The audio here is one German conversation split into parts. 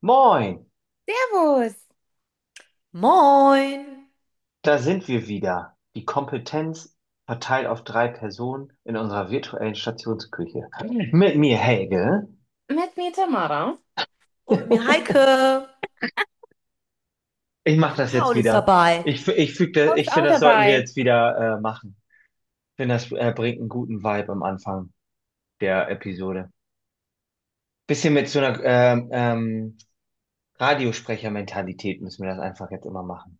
Moin, Servus. Moin. da sind wir wieder. Die Kompetenz verteilt auf drei Personen in unserer virtuellen Stationsküche. Mit mir Helge. Mit mir Tamara. Und mir Heike. Ich mache das jetzt Paul ist wieder. dabei. Paul ist Ich auch finde, das sollten wir dabei. jetzt wieder machen. Ich finde, das bringt einen guten Vibe am Anfang der Episode. Bisschen mit so einer Radiosprechermentalität müssen wir das einfach jetzt immer machen.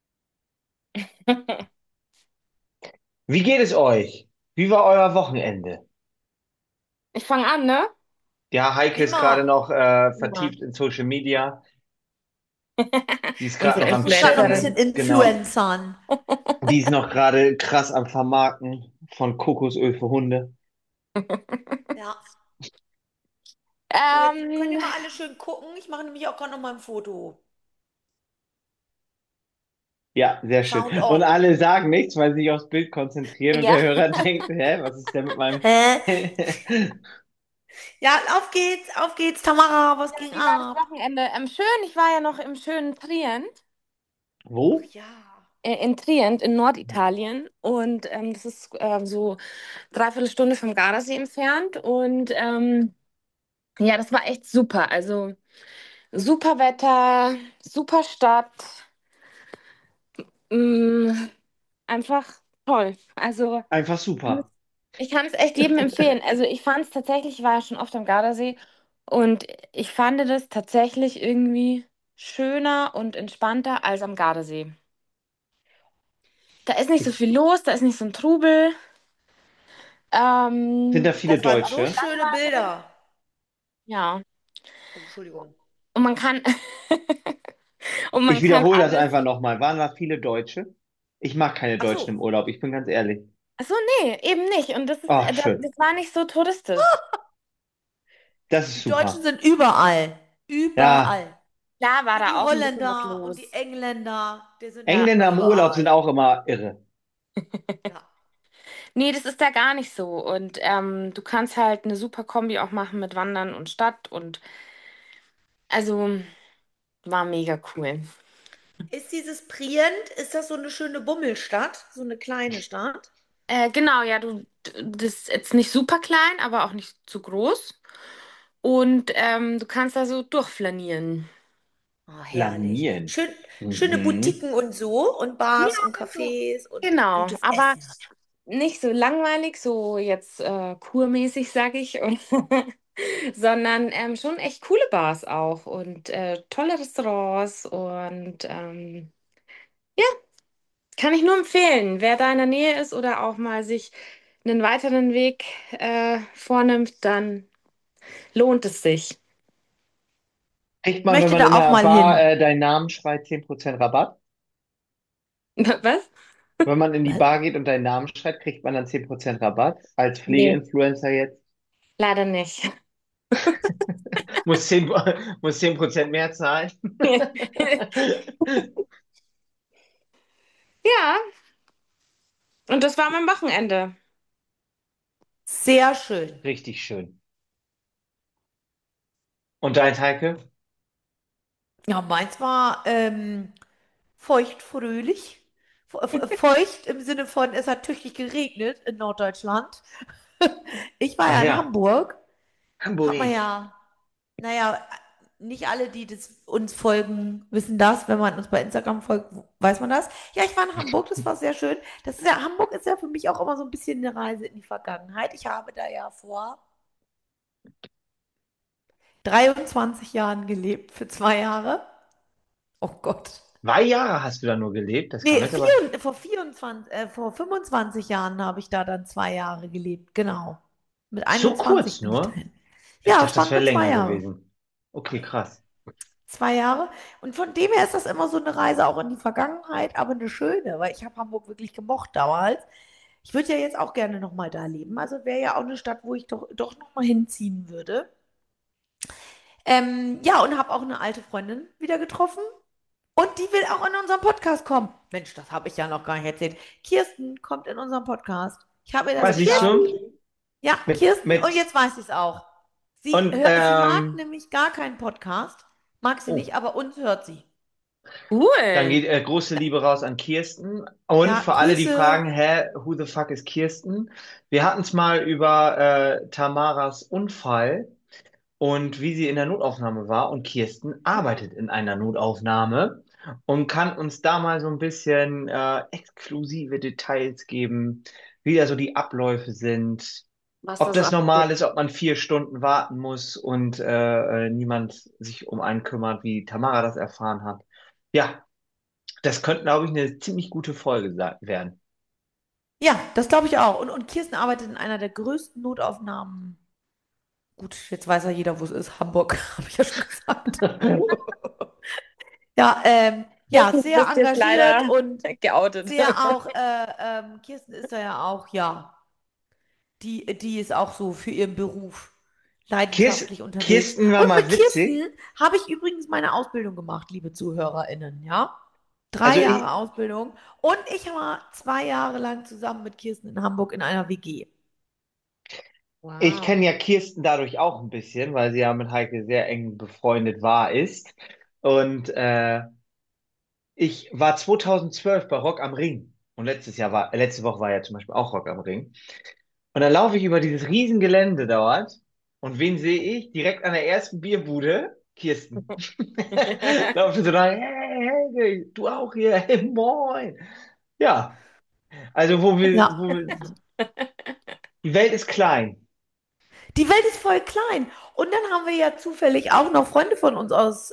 Wie geht es euch? Wie war euer Wochenende? Ich fange an, ne? Ja, Heike ist gerade Prima. noch Prima. vertieft in Social Media. Die ist gerade Unsere noch am Die ist gerade noch ein Chatten, bisschen Influencerin. genau. Influencern. Die ist noch gerade krass am Vermarkten von Kokosöl für Hunde. Ja. So, jetzt könnt Ähm, ihr mal alle schön gucken. Ich mache nämlich auch gerade noch mal ein Foto. Ja, sehr schön. Sound Und on. alle sagen nichts, weil sie sich aufs Bild konzentrieren und ja. der Hörer denkt, hä, was ist denn mit meinem... Hä? Ja, auf geht's, Tamara. Was ging Wie war das ab? Wochenende? Schön, ich war ja noch im schönen Trient. Ach Wo? ja. In Trient in Norditalien. Und das ist so 3/4 Stunde vom Gardasee entfernt. Und ja, das war echt super. Also super Wetter, super Stadt. Mm, einfach toll. Also Einfach super. ich kann es echt jedem empfehlen. Also ich fand es tatsächlich, ich war ja schon oft am Gardasee und ich fand das tatsächlich irgendwie schöner und entspannter als am Gardasee. Da ist nicht so Ich, viel los, da ist nicht so ein Trubel. sind da viele Das waren Auch so Deutsche? nicht schöne langweilig. Bilder. Ja. Oh, Entschuldigung. Und man kann und Ich man kann wiederhole das alles. einfach nochmal. Waren da viele Deutsche? Ich mag keine Ach Deutschen so. im Urlaub, ich bin ganz ehrlich. Ach so, nee, eben nicht. Und das ist, Oh, schön. das war nicht so touristisch. Das ist Die Deutschen super. sind überall. Ja, Überall. Klar war Und die da auch ein bisschen was Holländer und die los. Engländer, die sind Ja. Engländer im Urlaub sind überall. auch immer irre. Ja. Nee, das ist da gar nicht so. Und du kannst halt eine super Kombi auch machen mit Wandern und Stadt. Und also war mega cool. Ist dieses Prient, ist das so eine schöne Bummelstadt? So eine kleine Stadt? Genau, ja, das ist jetzt nicht super klein, aber auch nicht zu groß. Und du kannst da so durchflanieren. Oh, herrlich. Flanieren. Schöne Mhm. Boutiquen und so und Ja, Bars und so. Cafés und Genau, gutes aber Essen. nicht so langweilig, so jetzt kurmäßig, sag ich, und, sondern schon echt coole Bars auch und tolle Restaurants und ja, kann ich nur empfehlen, wer da in der Nähe ist oder auch mal sich einen weiteren Weg vornimmt, dann lohnt es sich. Kriegt Ich man, wenn möchte man da in auch der mal Bar hin. deinen Namen schreit, 10% Rabatt? Was? Wenn man in die Was? Bar geht und deinen Namen schreit, kriegt man dann 10% Rabatt? Als Nee, Pflegeinfluencer jetzt? leider nicht. Muss 10, muss 10% mehr zahlen? Ja, und das war mein Wochenende. Sehr schön. Richtig schön. Und dein Heike? Ja, meins war feucht-fröhlich. Feucht im Sinne von, es hat tüchtig geregnet in Norddeutschland. Ich war Ach ja in ja, Hamburg. Hat man Hamburg. ja, naja, nicht alle, die uns folgen, wissen das. Wenn man uns bei Instagram folgt, weiß man das. Ja, ich war in Hamburg, das war sehr schön. Das ist ja, Hamburg ist ja für mich auch immer so ein bisschen eine Reise in die Vergangenheit. Ich habe da ja vor 23 Jahren gelebt, für 2 Jahre. Oh Gott. 2 Jahre hast du da nur gelebt? Das kam Nee, jetzt aber vor 25 Jahren habe ich da dann 2 Jahre gelebt, genau. Mit so 21 kurz bin ich nur. dahin. Ich Ja, dachte, es das waren wäre nur zwei länger Jahre. gewesen. Okay, krass. 2 Jahre. Und von dem her ist das immer so eine Reise auch in die Vergangenheit, aber eine schöne, weil ich habe Hamburg wirklich gemocht damals. Ich würde ja jetzt auch gerne nochmal da leben. Also wäre ja auch eine Stadt, wo ich doch nochmal hinziehen würde. Ja, und habe auch eine alte Freundin wieder getroffen. Und die will auch in unseren Podcast kommen. Mensch, das habe ich ja noch gar nicht erzählt. Kirsten kommt in unseren Podcast. Ich habe ihr das Ah, siehst gesagt. du? Ja, Mit, Kirsten, und mit, jetzt weiß ich es auch. Sie, und, sie mag nämlich gar keinen Podcast. Mag sie Oh, nicht, aber uns hört sie. dann Cool. geht große Liebe raus an Kirsten. Und Ja, für alle, die Grüße. fragen, hä, who the fuck ist Kirsten? Wir hatten es mal über Tamaras Unfall und wie sie in der Notaufnahme war. Und Kirsten arbeitet in einer Notaufnahme und kann uns da mal so ein bisschen exklusive Details geben, wie da so die Abläufe sind, Was ob das das normal abgeht. ist, ob man 4 Stunden warten muss und niemand sich um einen kümmert, wie Tamara das erfahren hat. Ja, das könnte, glaube ich, eine ziemlich gute Folge werden. Ja, das glaube ich auch. Und Kirsten arbeitet in einer der größten Notaufnahmen. Gut, jetzt weiß ja jeder, wo es ist. Hamburg, habe ich ja schon gesagt. Ja, ja, Jetzt sehr bist du jetzt engagiert leider und geoutet. sehr auch, Kirsten ist da ja auch, ja, die ist auch so für ihren Beruf leidenschaftlich unterwegs. Kirsten war Und mal mit witzig. Kirsten habe ich übrigens meine Ausbildung gemacht, liebe ZuhörerInnen, ja? drei Also Jahre ich, Ausbildung. Und ich war 2 Jahre lang zusammen mit Kirsten in Hamburg in einer WG. ich Wow. kenne ja Kirsten dadurch auch ein bisschen, weil sie ja mit Heike sehr eng befreundet ist. Und ich war 2012 bei Rock am Ring. Und letzte Woche war ja zum Beispiel auch Rock am Ring. Und dann laufe ich über dieses riesen Gelände dort. Und wen sehe ich? Direkt an der ersten Bierbude? Kirsten. Laufe so lang, hey, hey, du auch hier, hey, moin. Ja, also Ja, die Welt ist klein. die Welt ist voll klein. Und dann haben wir ja zufällig auch noch Freunde von uns aus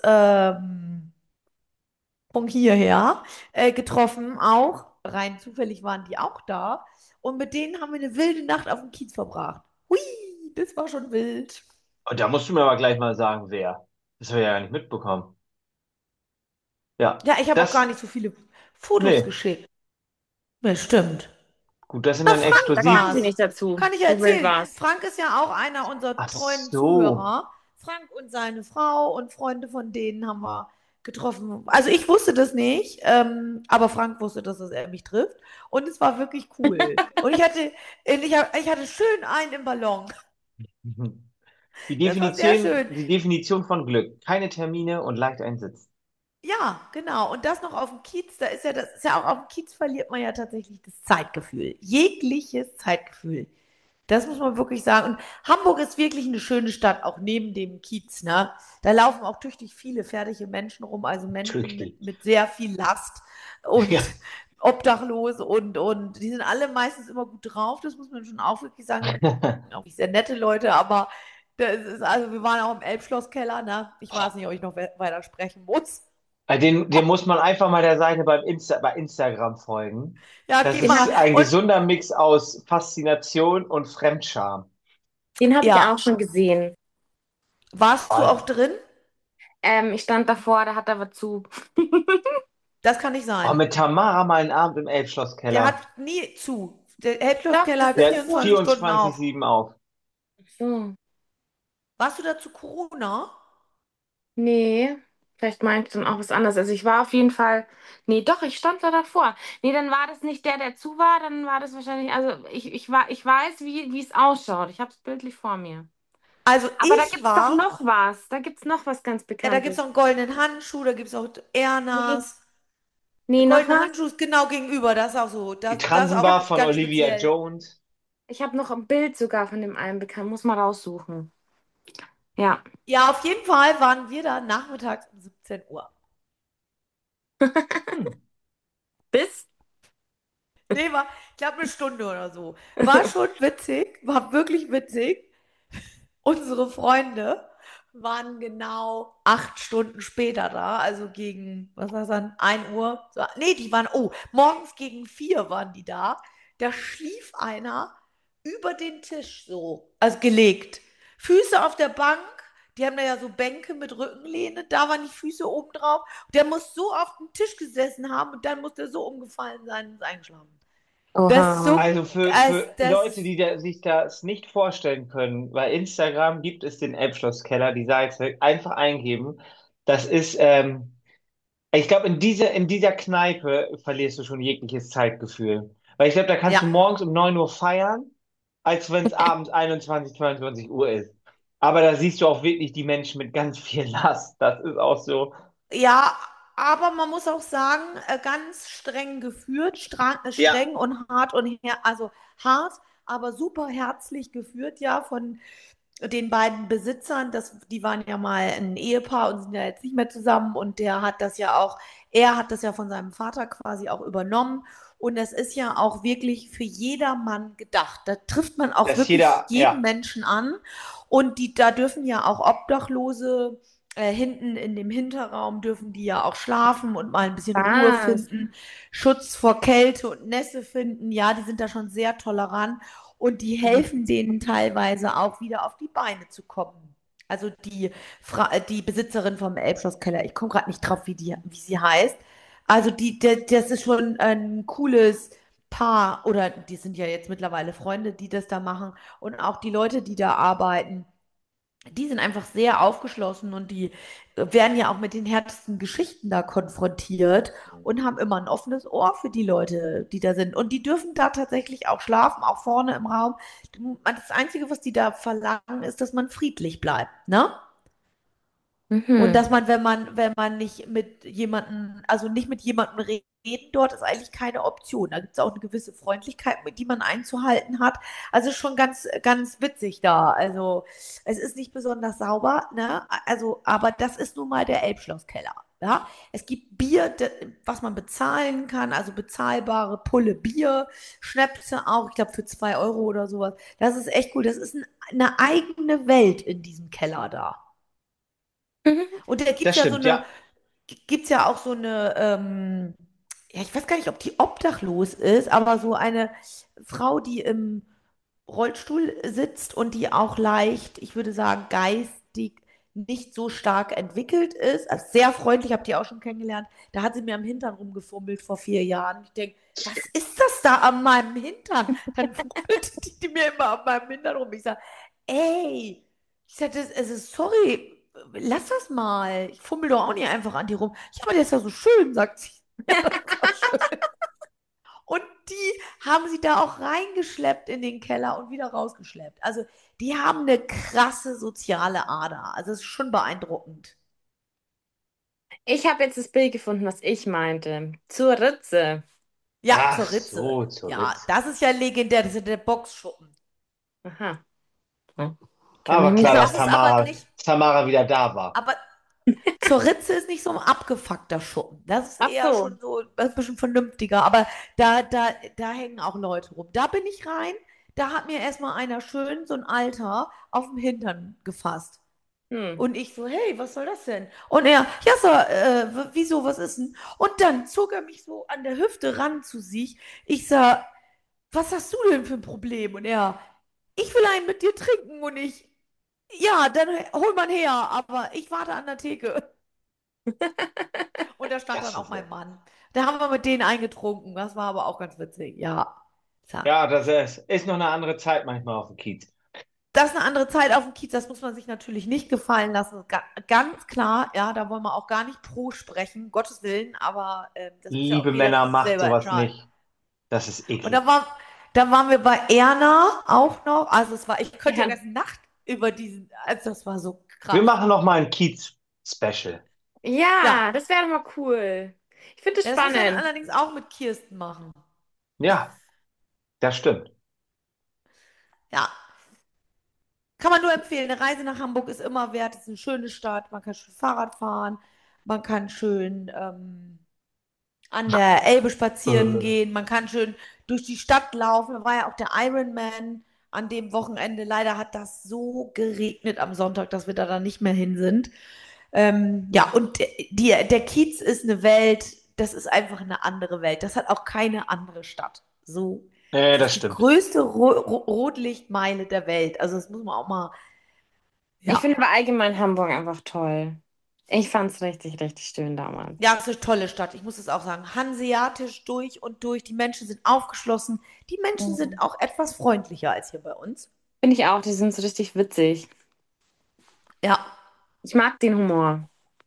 von hierher getroffen, auch. Rein zufällig waren die auch da. Und mit denen haben wir eine wilde Nacht auf dem Kiez verbracht. Hui, das war schon wild. Und da musst du mir aber gleich mal sagen, wer. Das habe ich ja gar nicht mitbekommen. Ja, Ja, ich habe auch gar das, nicht so viele Fotos nee, geschickt. Ja, stimmt. gut, das sind Na, dann Frank Da kam sie war's. exklusiv. nicht dazu. Kann ich ja So wild erzählen. war's. Frank ist ja auch einer unserer Ach treuen so. Zuhörer. Frank und seine Frau und Freunde von denen haben wir getroffen. Also ich wusste das nicht, aber Frank wusste, dass er mich trifft. Und es war wirklich cool. Und ich hatte schön einen im Ballon. Das war sehr schön. Die Definition von Glück. Keine Termine und leicht einsitzen. Ja, genau. Und das noch auf dem Kiez, das ist ja auch auf dem Kiez verliert man ja tatsächlich das Zeitgefühl. Jegliches Zeitgefühl. Das muss man wirklich sagen. Und Hamburg ist wirklich eine schöne Stadt, auch neben dem Kiez, ne? Da laufen auch tüchtig viele fertige Menschen rum, also Menschen Tüchtig. mit sehr viel Last und Ja. Obdachlose und die sind alle meistens immer gut drauf. Das muss man schon auch wirklich sagen. Sind auch sehr nette Leute, aber das ist, also wir waren auch im Elbschlosskeller, ne? Ich weiß nicht, ob ich noch weiter sprechen muss. Den muss man einfach mal der Seite bei Instagram folgen. Ja, Das geh Den mal. ist hab, ein Und gesunder Mix aus Faszination und Fremdscham. den hab ich ja, auch schon gesehen. warst du auch Oh, drin? Ich stand davor, da hat er was zu. Das kann nicht oh, sein. mit Tamara mal einen Abend im Der hat Elbschlosskeller. nie zu. Der Doch, Elbschlosskeller das hat Der ist hat so. 24 Stunden auf. 24/7 auf. So. Warst du da zu Corona? Nee, vielleicht meinst du dann auch was anderes. Also ich war auf jeden Fall. Nee, doch, ich stand da davor. Nee, dann war das nicht der, der zu war, dann war das wahrscheinlich. Also ich weiß, wie es ausschaut. Ich habe es bildlich vor mir. Also Aber da ich gibt's doch war, noch was. Da gibt's noch was ganz ja, da gibt es Bekanntes. noch einen goldenen Handschuh, da gibt es auch Nee, Ernas. Der nee, noch goldene was? Handschuh ist genau gegenüber, das ist auch so. Die Das ist auch Transenbar von ganz Olivia speziell. Jones. Ich habe noch ein Bild sogar von dem einen bekannt. Muss mal raussuchen. Ja. Ja, auf jeden Fall waren wir da nachmittags um 17 Uhr. Hm. Bis? Nee, war, ich glaube, eine Stunde oder so. War schon witzig, war wirklich witzig. Unsere Freunde waren genau 8 Stunden später da, also gegen, was war es dann, 1 Uhr? So, nee, die waren, oh, morgens gegen 4 waren die da. Da schlief einer über den Tisch so, also gelegt. Füße auf der Bank, die haben da ja so Bänke mit Rückenlehne, da waren die Füße oben drauf. Der muss so auf dem Tisch gesessen haben und dann muss der so umgefallen sein und ist eingeschlafen. Das ist so, Oha. Also als für Leute, das, die sich das nicht vorstellen können, bei Instagram gibt es den Elbschlosskeller, die Seite, einfach eingeben. Das ist, ich glaube, in dieser Kneipe verlierst du schon jegliches Zeitgefühl. Weil ich glaube, da kannst ja. du morgens um 9 Uhr feiern, als wenn es abends 21, 22 Uhr ist. Aber da siehst du auch wirklich die Menschen mit ganz viel Last. Das ist auch so. Ja, aber man muss auch sagen, ganz streng geführt, Ja, streng und hart und also hart, aber super herzlich geführt, ja, von den beiden Besitzern. Die waren ja mal ein Ehepaar und sind ja jetzt nicht mehr zusammen und er hat das ja von seinem Vater quasi auch übernommen. Und das ist ja auch wirklich für jedermann gedacht. Da trifft man auch dass wirklich jeder, jeden ja, Menschen an. Und da dürfen ja auch Obdachlose hinten in dem Hinterraum dürfen die ja auch schlafen und mal ein bisschen Ruhe Was? finden, Schutz vor Kälte und Nässe finden. Ja, die sind da schon sehr tolerant und die helfen denen teilweise auch wieder auf die Beine zu kommen. Also die Besitzerin vom Elbschlosskeller, ich komme gerade nicht drauf, wie sie heißt. Also das ist schon ein cooles Paar oder die sind ja jetzt mittlerweile Freunde, die das da machen und auch die Leute, die da arbeiten, die sind einfach sehr aufgeschlossen und die werden ja auch mit den härtesten Geschichten da konfrontiert und haben immer ein offenes Ohr für die Leute, die da sind. Und die dürfen da tatsächlich auch schlafen, auch vorne im Raum. Das Einzige, was die da verlangen, ist, dass man friedlich bleibt, ne? Und Mhm. dass man, wenn man nicht mit jemandem, also nicht mit jemandem reden dort, ist eigentlich keine Option. Da gibt es auch eine gewisse Freundlichkeit, die man einzuhalten hat. Also schon ganz, ganz witzig da. Also es ist nicht besonders sauber, ne? Also, aber das ist nun mal der Elbschlosskeller. Ja, es gibt Bier, was man bezahlen kann, also bezahlbare Pulle Bier, Schnäpse auch, ich glaube für 2 € oder sowas. Das ist echt cool. Das ist eine eigene Welt in diesem Keller da. Mhm. Und da das stimmt, ja. gibt's ja auch so eine, ja, ich weiß gar nicht, ob die obdachlos ist, aber so eine Frau, die im Rollstuhl sitzt und die auch leicht, ich würde sagen, geistig nicht so stark entwickelt ist. Also sehr freundlich, habt ihr auch schon kennengelernt. Da hat sie mir am Hintern rumgefummelt vor 4 Jahren. Ich denke, was ist das da an meinem Hintern? Dann fummelte die mir immer an meinem Hintern rum. Ich sage, ey, ich sage, also sorry, lass das mal. Ich fummel doch auch nicht einfach an die rum. Ja, aber der ist ja so schön, sagt sie. Ja, das war schön. Und die haben sie da auch reingeschleppt in den Keller und wieder rausgeschleppt. Also die haben eine krasse soziale Ader. Also es ist schon beeindruckend. Ich habe jetzt das Bild gefunden, was ich meinte. Zur Ritze. Ja, Ach zur Ritze. so, zur Ja, Ritze. das ist ja legendär. Das ist ja der Boxschuppen. Aha. Ja. Kenne Aber mich klar, nicht dass Das ist aus. aber nicht, Tamara wieder da war. aber zur Ritze ist nicht so ein abgefuckter Schuppen. Das ist Ach eher so. schon so ein bisschen vernünftiger. Aber da hängen auch Leute rum. Da bin ich rein. Da hat mir erstmal einer schön, so ein Alter, auf den Hintern gefasst. Hm. Und ich so, hey, was soll das denn? Und er, ja, Sir, wieso, was ist denn? Und dann zog er mich so an der Hüfte ran zu sich. Ich sag, was hast du denn für ein Problem? Und er, ich will einen mit dir trinken. Und ich, ja, dann hol man her, aber ich warte an der Theke. Und da stand dann Das auch ist ja. mein Mann. Da haben wir mit denen eingetrunken. Das war aber auch ganz witzig. Ja. Tja. Ja, ist noch eine andere Zeit manchmal auf dem Kiez. Das ist eine andere Zeit auf dem Kiez, das muss man sich natürlich nicht gefallen lassen. Ganz klar, ja, da wollen wir auch gar nicht pro sprechen, Gottes Willen, aber das muss ja auch Liebe jeder Männer, für sich macht selber sowas entscheiden. nicht. Das ist Und eklig. da waren wir bei Erna auch noch, also ich könnte ja Ja, ganze Nacht über also das war so Wir krass. machen noch mal ein Kiez-Special. Ja, ja, das wäre doch mal cool. Ich finde es ja, das muss ich dann spannend. allerdings auch mit Kirsten machen. Ja, das stimmt. Ja, kann man nur empfehlen. Eine Reise nach Hamburg ist immer wert. Es ist eine schöne Stadt. Man kann schön Fahrrad fahren. Man kann schön an der Elbe spazieren Äh, gehen. Man kann schön durch die Stadt laufen. Da war ja auch der Ironman an dem Wochenende. Leider hat das so geregnet am Sonntag, dass wir da dann nicht mehr hin sind. Ja, und der Kiez ist eine Welt. Das ist einfach eine andere Welt. Das hat auch keine andere Stadt. So. Das das ist die stimmt. größte Rotlichtmeile der Welt. Also das muss man auch mal, Ich ja. finde aber allgemein Hamburg einfach toll. Ich fand es richtig, richtig schön damals. Ja, es ist eine tolle Stadt. Ich muss es auch sagen. Hanseatisch durch und durch. Die Menschen sind aufgeschlossen. Die Menschen sind Mhm. auch etwas freundlicher als hier bei uns. Finde ich auch, die sind so richtig witzig. Ja, Ich mag den Humor.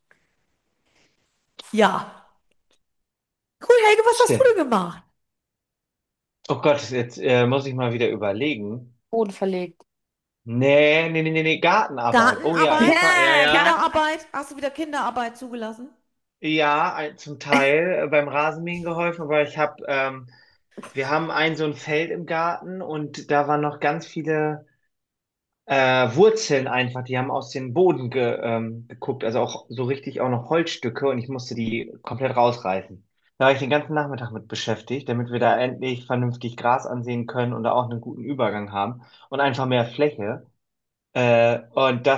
ja. Cool, Helge, was hast du Stimmt. denn gemacht? Oh Gott, jetzt muss ich mal wieder überlegen. Boden verlegt. Nee, Gartenarbeit. Oh ja, Gartenarbeit, ja, Ja, ja. Kinderarbeit. Hast du wieder Kinderarbeit zugelassen? Ja, zum Teil beim Rasenmähen geholfen, aber wir haben so ein Feld im Garten und da waren noch ganz viele Wurzeln einfach, die haben aus dem Boden geguckt, also auch so richtig auch noch Holzstücke und ich musste die komplett rausreißen. Da war ich den ganzen Nachmittag mit beschäftigt, damit wir da endlich vernünftig Gras ansehen können und da auch einen guten Übergang haben und einfach mehr Fläche. Und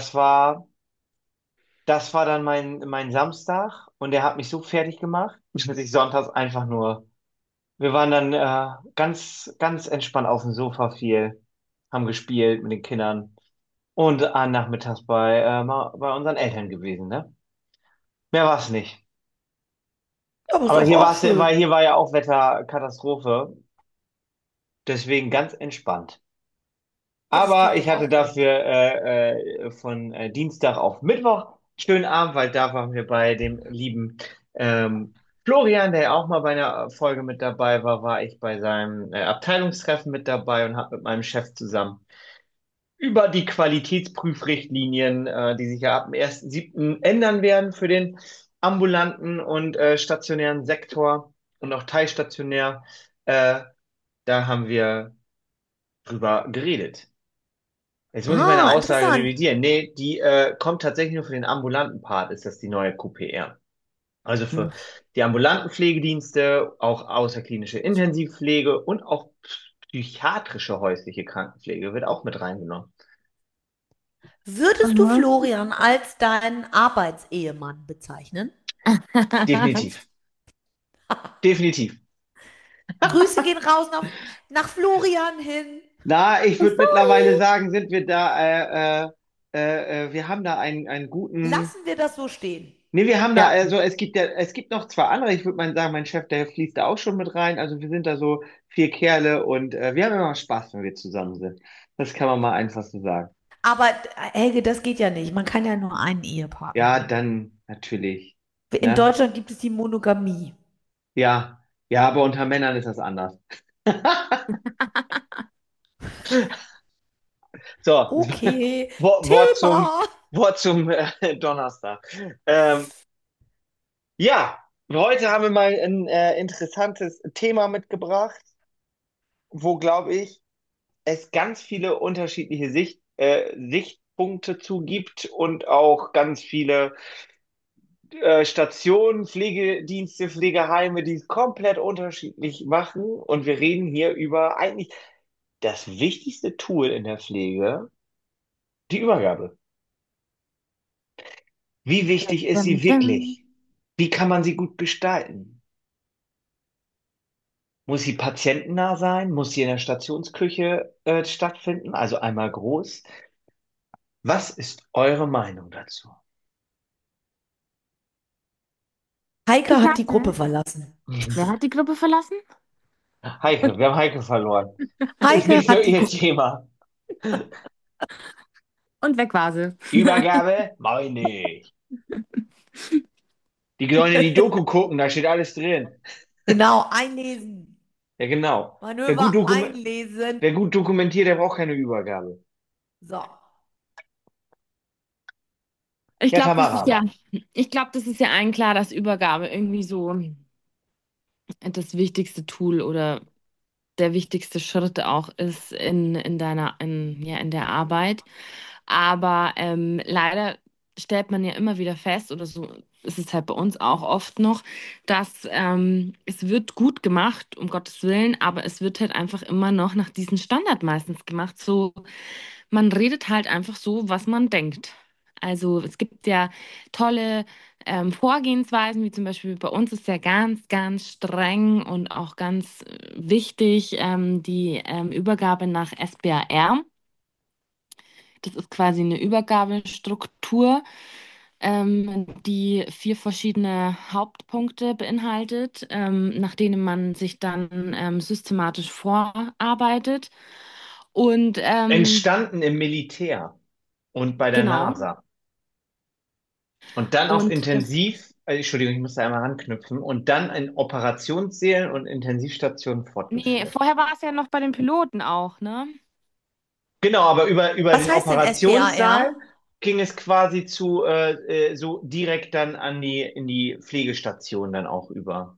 das war dann mein Samstag und der hat mich so fertig gemacht, dass ich sonntags einfach nur, wir waren dann ganz entspannt auf dem Sofa viel, haben gespielt mit den Kindern und nachmittags bei unseren Eltern gewesen, ne? Mehr war's nicht. Aber ist Aber doch auch schön. hier war ja auch Wetterkatastrophe, deswegen ganz entspannt. Ja, das Aber klingt ich doch hatte auch gut. dafür von Dienstag auf Mittwoch schönen Abend, weil da waren wir bei dem lieben Florian, der ja auch mal bei einer Folge mit dabei war, war ich bei seinem Abteilungstreffen mit dabei und habe mit meinem Chef zusammen über die Qualitätsprüfrichtlinien, die sich ja ab dem 1.7. ändern werden für den ambulanten und stationären Sektor und auch teilstationär, äh, da haben wir drüber geredet. Jetzt muss ich meine Ah, Aussage interessant. revidieren. Nee, die kommt tatsächlich nur für den ambulanten Part, ist das die neue QPR. Also Hm. für die ambulanten Pflegedienste, auch außerklinische Intensivpflege und auch psychiatrische häusliche Krankenpflege wird auch mit reingenommen. Würdest du aha. Florian als deinen Arbeitsehemann bezeichnen? Definitiv. Definitiv. Grüße gehen raus nach Florian hin. Na, ich würde mittlerweile Flori, sagen, sind wir da, wir haben da einen guten. lassen wir das so stehen. Nee, wir haben da, Ja, also es gibt noch zwei andere, ich würde mal sagen, mein Chef, der fließt da auch schon mit rein. Also wir sind da so vier Kerle und wir haben immer Spaß, wenn wir zusammen sind. Das kann man mal einfach so sagen. Aber Helge, das geht ja nicht. Man kann ja nur einen Ehepartner Ja, haben. dann natürlich. In Ne? Deutschland gibt es die Monogamie. Ja, ja, aber unter Männern ist das anders. So, Okay, Wort zum, Thema. Wort zum Donnerstag. Ähm, ja, heute haben wir mal ein interessantes Thema mitgebracht, wo, glaube ich, es ganz viele unterschiedliche Sichtpunkte zu gibt und auch ganz viele Stationen, Pflegedienste, Pflegeheime, die es komplett unterschiedlich machen. Und wir reden hier über eigentlich das wichtigste Tool in der Pflege, die Übergabe. Wie wichtig ist dum, sie dum. wirklich? Wie kann man sie gut gestalten? Muss sie patientennah sein? Muss sie in der Stationsküche stattfinden? Also einmal groß. Was ist eure Meinung dazu? Heike Ich hat die hatte. Gruppe verlassen. Wer hat die Gruppe verlassen? Heike, wir haben Heike verloren. Ist Heike nicht so hat die ihr Gruppe. Thema. Und weg war sie. Übergabe? Meine ich. Die sollen in die Doku gucken, da steht alles drin. Genau, einlesen. Ja, genau. Manöver einlesen. Wer gut dokumentiert, der braucht keine Übergabe. So. Ich Ja, glaube, das ist Tamara. ja, ich glaube, das ist ja allen klar, dass Übergabe irgendwie so das wichtigste Tool oder der wichtigste Schritt auch ist in der Arbeit. Aber leider stellt man ja immer wieder fest, oder so ist es halt bei uns auch oft noch, dass es wird gut gemacht, um Gottes Willen, aber es wird halt einfach immer noch nach diesem Standard meistens gemacht. So, man redet halt einfach so, was man denkt. Also es gibt ja tolle Vorgehensweisen, wie zum Beispiel bei uns ist ja ganz streng und auch ganz wichtig die Übergabe nach SBAR. Das ist quasi eine Übergabestruktur, die vier verschiedene Hauptpunkte beinhaltet, nach denen man sich dann systematisch vorarbeitet. Und Entstanden im Militär und bei der genau. NASA. Und dann auf Und das, Intensiv, Entschuldigung, ich muss da einmal ranknüpfen, und dann in Operationssälen und Intensivstationen nee, fortgeführt. vorher war es ja noch bei den Piloten auch, ne? Genau, aber über Was den heißt denn Operationssaal SBAR? ging es quasi so direkt dann in die Pflegestation dann auch über.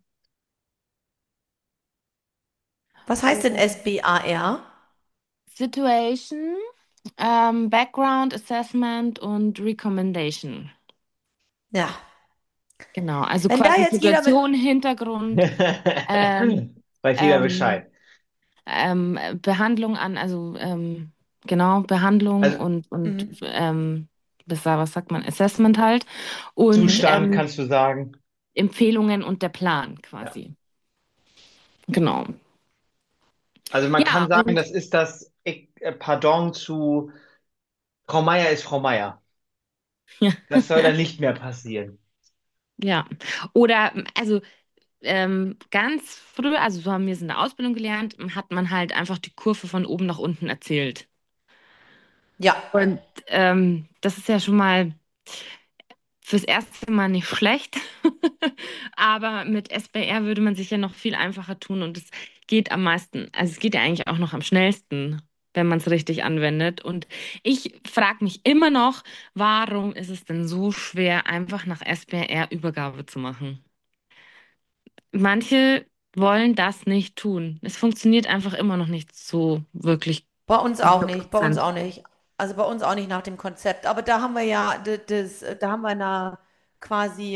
Was heißt denn SBAR? Situation, Background Assessment und Recommendation. Ja. Genau, also Wenn da quasi jetzt jeder mit, Situation, Hintergrund, ähm, Weiß jeder ähm, Bescheid. Behandlung an, also genau, Behandlung Also und Mhm. was sagt man, Assessment halt und Zustand kannst du sagen. Empfehlungen und der Plan Ja. quasi. Genau. Also man Ja, kann sagen, und das ist das Pardon zu Frau Meier ist Frau Meier. Das soll dann nicht mehr passieren. ja. Oder also ganz früh, also so haben wir es in der Ausbildung gelernt, hat man halt einfach die Kurve von oben nach unten erzählt. Ja, Und das ist ja schon mal fürs erste Mal nicht schlecht. Aber mit SBR würde man sich ja noch viel einfacher tun und es geht am meisten, also es geht ja eigentlich auch noch am schnellsten, wenn man es richtig anwendet. Und ich frage mich immer noch, warum ist es denn so schwer, einfach nach SBR Übergabe zu machen? Manche wollen das nicht tun. Es funktioniert einfach immer noch nicht so wirklich bei uns auch nicht, bei uns 100%. auch nicht. Also bei uns auch nicht nach dem Konzept. Aber da haben wir ja, da haben wir quasi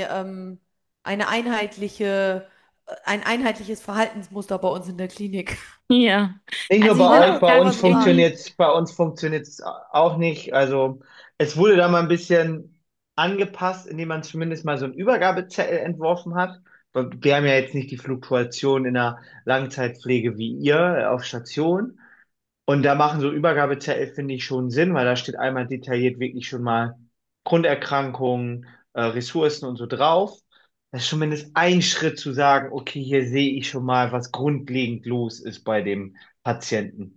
ein einheitliches Verhaltensmuster bei uns in der Klinik. Ja, Nicht nur also bei ich will euch, auch Ne? gar Kann man nicht so sagen. irgendwie, bei uns funktioniert es auch nicht. Also es wurde da mal ein bisschen angepasst, indem man zumindest mal so einen Übergabezettel entworfen hat. Wir haben ja jetzt nicht die Fluktuation in der Langzeitpflege wie ihr auf Station. Und da machen so Übergabezettel, finde ich, schon Sinn, weil da steht einmal detailliert wirklich schon mal Grunderkrankungen, Ressourcen und so drauf. Das ist zumindest ein Schritt zu sagen, okay, hier sehe ich schon mal, was grundlegend los ist bei dem Patienten.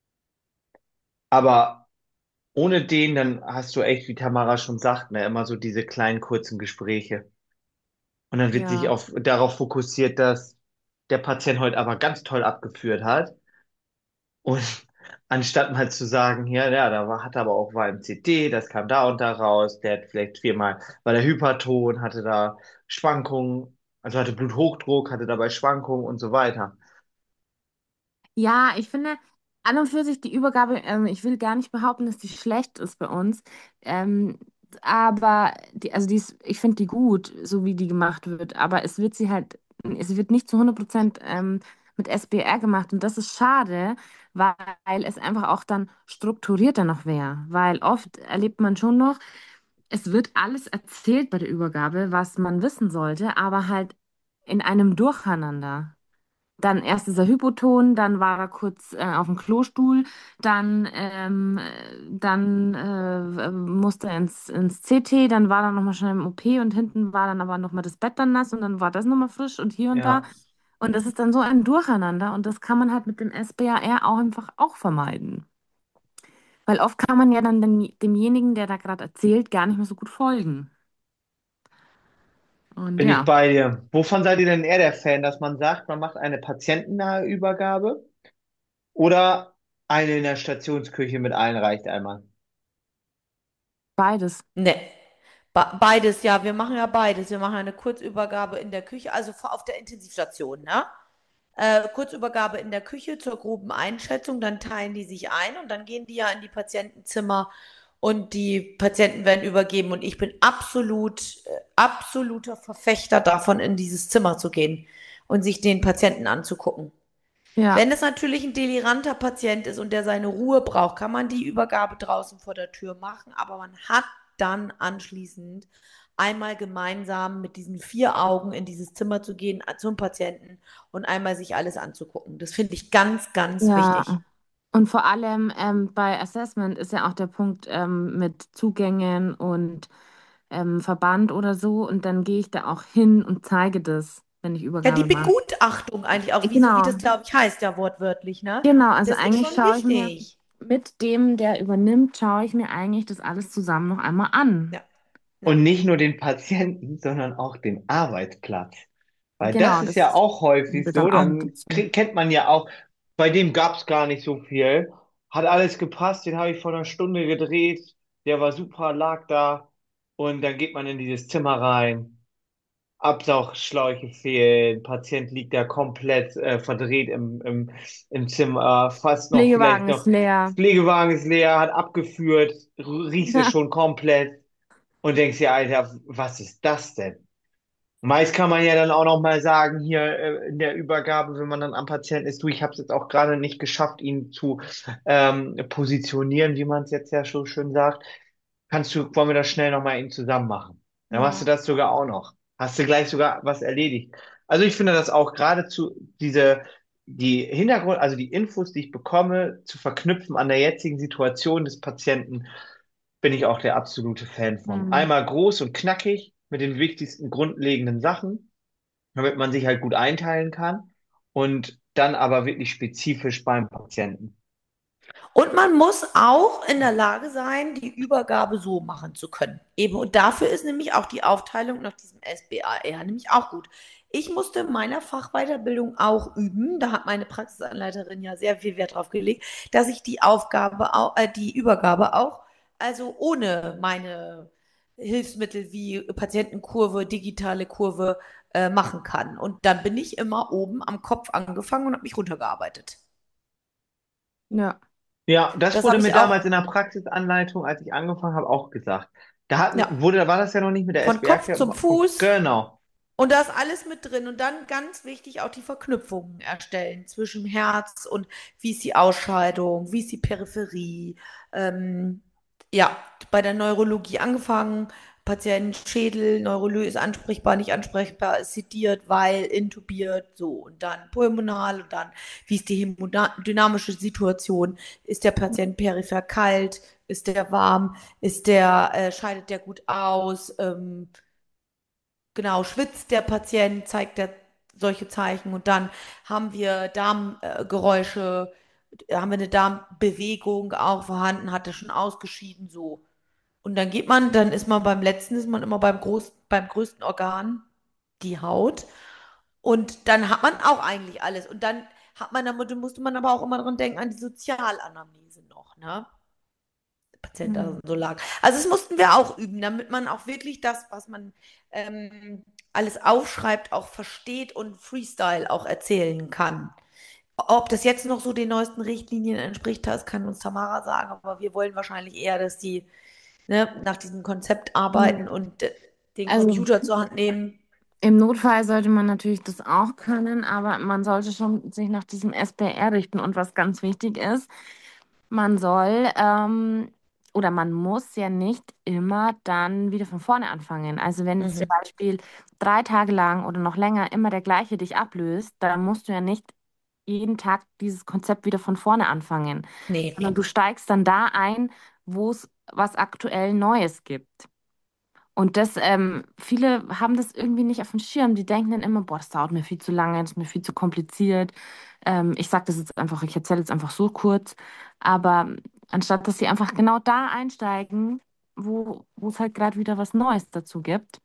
Aber ohne den, dann hast du echt, wie Tamara schon sagt, ne, immer so diese kleinen kurzen Gespräche. Und dann wird sich ja. darauf fokussiert, dass der Patient heute aber ganz toll abgeführt hat. Und anstatt mal zu sagen, ja, hat aber auch war im CT, das kam da und da raus, der hat vielleicht viermal, war der Hyperton, hatte da Schwankungen, also hatte Bluthochdruck, hatte dabei Schwankungen und so weiter. Ja, ich finde an und für sich die Übergabe, ich will gar nicht behaupten, dass die schlecht ist bei uns. Ähm, aber also ich finde die gut, so wie die gemacht wird. Aber es wird nicht zu 100% mit SBR gemacht. Und das ist schade, weil es einfach auch dann strukturierter noch wäre. Weil oft erlebt man schon noch, es wird alles erzählt bei der Übergabe, was man wissen sollte, aber halt in einem Durcheinander. Dann erst ist er hypoton, dann war er kurz auf dem Klostuhl, dann musste er ins CT, dann war er nochmal schnell im OP und hinten war dann aber nochmal das Bett dann nass und dann war das nochmal frisch und hier und da. Ja, Und das ist dann so ein Durcheinander und das kann man halt mit dem SBAR auch einfach auch vermeiden. Weil oft kann man ja dann demjenigen, der da gerade erzählt, gar nicht mehr so gut folgen. Und bin ich ja, bei dir. Wovon seid ihr denn eher der Fan, dass man sagt, man macht eine patientennahe Übergabe oder eine in der Stationsküche mit allen reicht einmal? beides. Ne. Beides, ja, wir machen ja beides. Wir machen eine Kurzübergabe in der Küche, also auf der Intensivstation, ne? Kurzübergabe in der Küche zur groben Einschätzung, dann teilen die sich ein und dann gehen die ja in die Patientenzimmer und die Patienten werden übergeben und ich bin absoluter Verfechter davon, in dieses Zimmer zu gehen und sich den Patienten anzugucken. Ja, Wenn es natürlich ein deliranter Patient ist und der seine Ruhe braucht, kann man die Übergabe draußen vor der Tür machen, aber man hat dann anschließend einmal gemeinsam mit diesen vier Augen in dieses Zimmer zu gehen, zum Patienten und einmal sich alles anzugucken. Das finde ich ganz, ganz wichtig. ja. Und vor allem bei Assessment ist ja auch der Punkt mit Zugängen und Verband oder so. Und dann gehe ich da auch hin und zeige das, wenn ich Ja, die Übergabe mache. Begutachtung eigentlich auch, wie das, Genau, glaube ich, heißt ja wortwörtlich, ne? genau. Also Das ist eigentlich schon schaue ich mir wichtig. mit dem, der übernimmt, schaue ich mir eigentlich das alles zusammen noch einmal an. Ja, ja, Und nicht nur den Patienten, sondern auch den Arbeitsplatz. Weil das Genau, ist ja das auch häufig gehört so, dann auch mit dann dazu. kennt man ja auch, bei dem gab es gar nicht so viel. hat alles gepasst, den habe ich vor einer Stunde gedreht, der war super, lag da und dann geht man in dieses Zimmer rein. Absaugschläuche fehlen, Patient liegt da komplett verdreht im Zimmer, fast noch vielleicht Pflegewagen ist noch, leer. Pflegewagen ist leer, hat abgeführt, riechst es schon komplett und denkst dir, Alter, was ist das denn? Meist kann man ja dann auch noch mal sagen, hier in der Übergabe, wenn man dann am Patienten ist, du, ich habe es jetzt auch gerade nicht geschafft, ihn zu positionieren, wie man es jetzt ja schon schön sagt. Wollen wir das schnell noch mal eben zusammen machen? Dann machst du Ja. das sogar auch noch. Hast du gleich sogar was erledigt. Also ich finde das auch geradezu die Hintergrund, also die Infos, die ich bekomme, zu verknüpfen an der jetzigen Situation des Patienten, bin ich auch der absolute Fan von. Hm. Einmal groß und knackig mit den wichtigsten grundlegenden Sachen, damit man sich halt gut einteilen kann und dann aber wirklich spezifisch beim Patienten. Und man muss auch in der Lage sein, die Übergabe so machen zu können. Eben, und dafür ist nämlich auch die Aufteilung nach diesem SBAR nämlich auch gut. Ich musste in meiner Fachweiterbildung auch üben, da hat meine Praxisanleiterin ja sehr viel Wert drauf gelegt, dass ich die Aufgabe auch, die Übergabe auch, also ohne meine Hilfsmittel wie Patientenkurve, digitale Kurve, machen kann. Und dann bin ich immer oben am Kopf angefangen und habe mich runtergearbeitet. Ja. Ja, das Das wurde habe mir ich auch, damals in der Praxisanleitung, als ich angefangen habe, auch gesagt. ja. War das ja noch nicht mit der Von SBR, Kopf zum von, Fuß genau. und da ist alles mit drin. Und dann ganz wichtig auch die Verknüpfungen erstellen zwischen Herz und wie ist die Ausscheidung, wie ist die Peripherie. Ähm, ja, bei der Neurologie angefangen. Patient Schädel, Neurologie ist ansprechbar, nicht ansprechbar, ist sediert, weil intubiert, so. Und dann pulmonal und dann, wie ist die hemodynamische Situation? Ist der Patient peripher kalt? Ist der warm? Scheidet der gut aus? Genau, schwitzt der Patient, zeigt er solche Zeichen und dann haben wir Darmgeräusche, haben wir eine Darmbewegung auch vorhanden, hat er schon ausgeschieden, so. Und dann dann ist man ist man immer beim größten Organ, die Haut. Und dann hat man auch eigentlich alles. Und dann musste man aber auch immer dran denken, an die Sozialanamnese noch, ne? Patient da Hm. so lag. Also das mussten wir auch üben, damit man auch wirklich das, was man alles aufschreibt, auch versteht und Freestyle auch erzählen kann. Ob das jetzt noch so den neuesten Richtlinien entspricht, das kann uns Tamara sagen, aber wir wollen wahrscheinlich eher, dass die nach diesem Konzept Ja. arbeiten und den Also Computer zur Hand nehmen. im Notfall sollte man natürlich das auch können, aber man sollte schon sich nach diesem SPR richten. Und was ganz wichtig ist, man soll oder man muss ja nicht immer dann wieder von vorne anfangen. Also wenn jetzt zum Mhm. Beispiel 3 Tage lang oder noch länger immer der gleiche dich ablöst, dann musst du ja nicht jeden Tag dieses Konzept wieder von vorne anfangen, Nee. sondern du steigst dann da ein, wo es was aktuell Neues gibt. Und viele haben das irgendwie nicht auf dem Schirm. Die denken dann immer, boah, das dauert mir viel zu lange, das ist mir viel zu kompliziert. Ich sage das jetzt einfach, ich erzähle jetzt einfach so kurz. Aber anstatt dass sie einfach genau da einsteigen, wo es halt gerade wieder was Neues dazu gibt.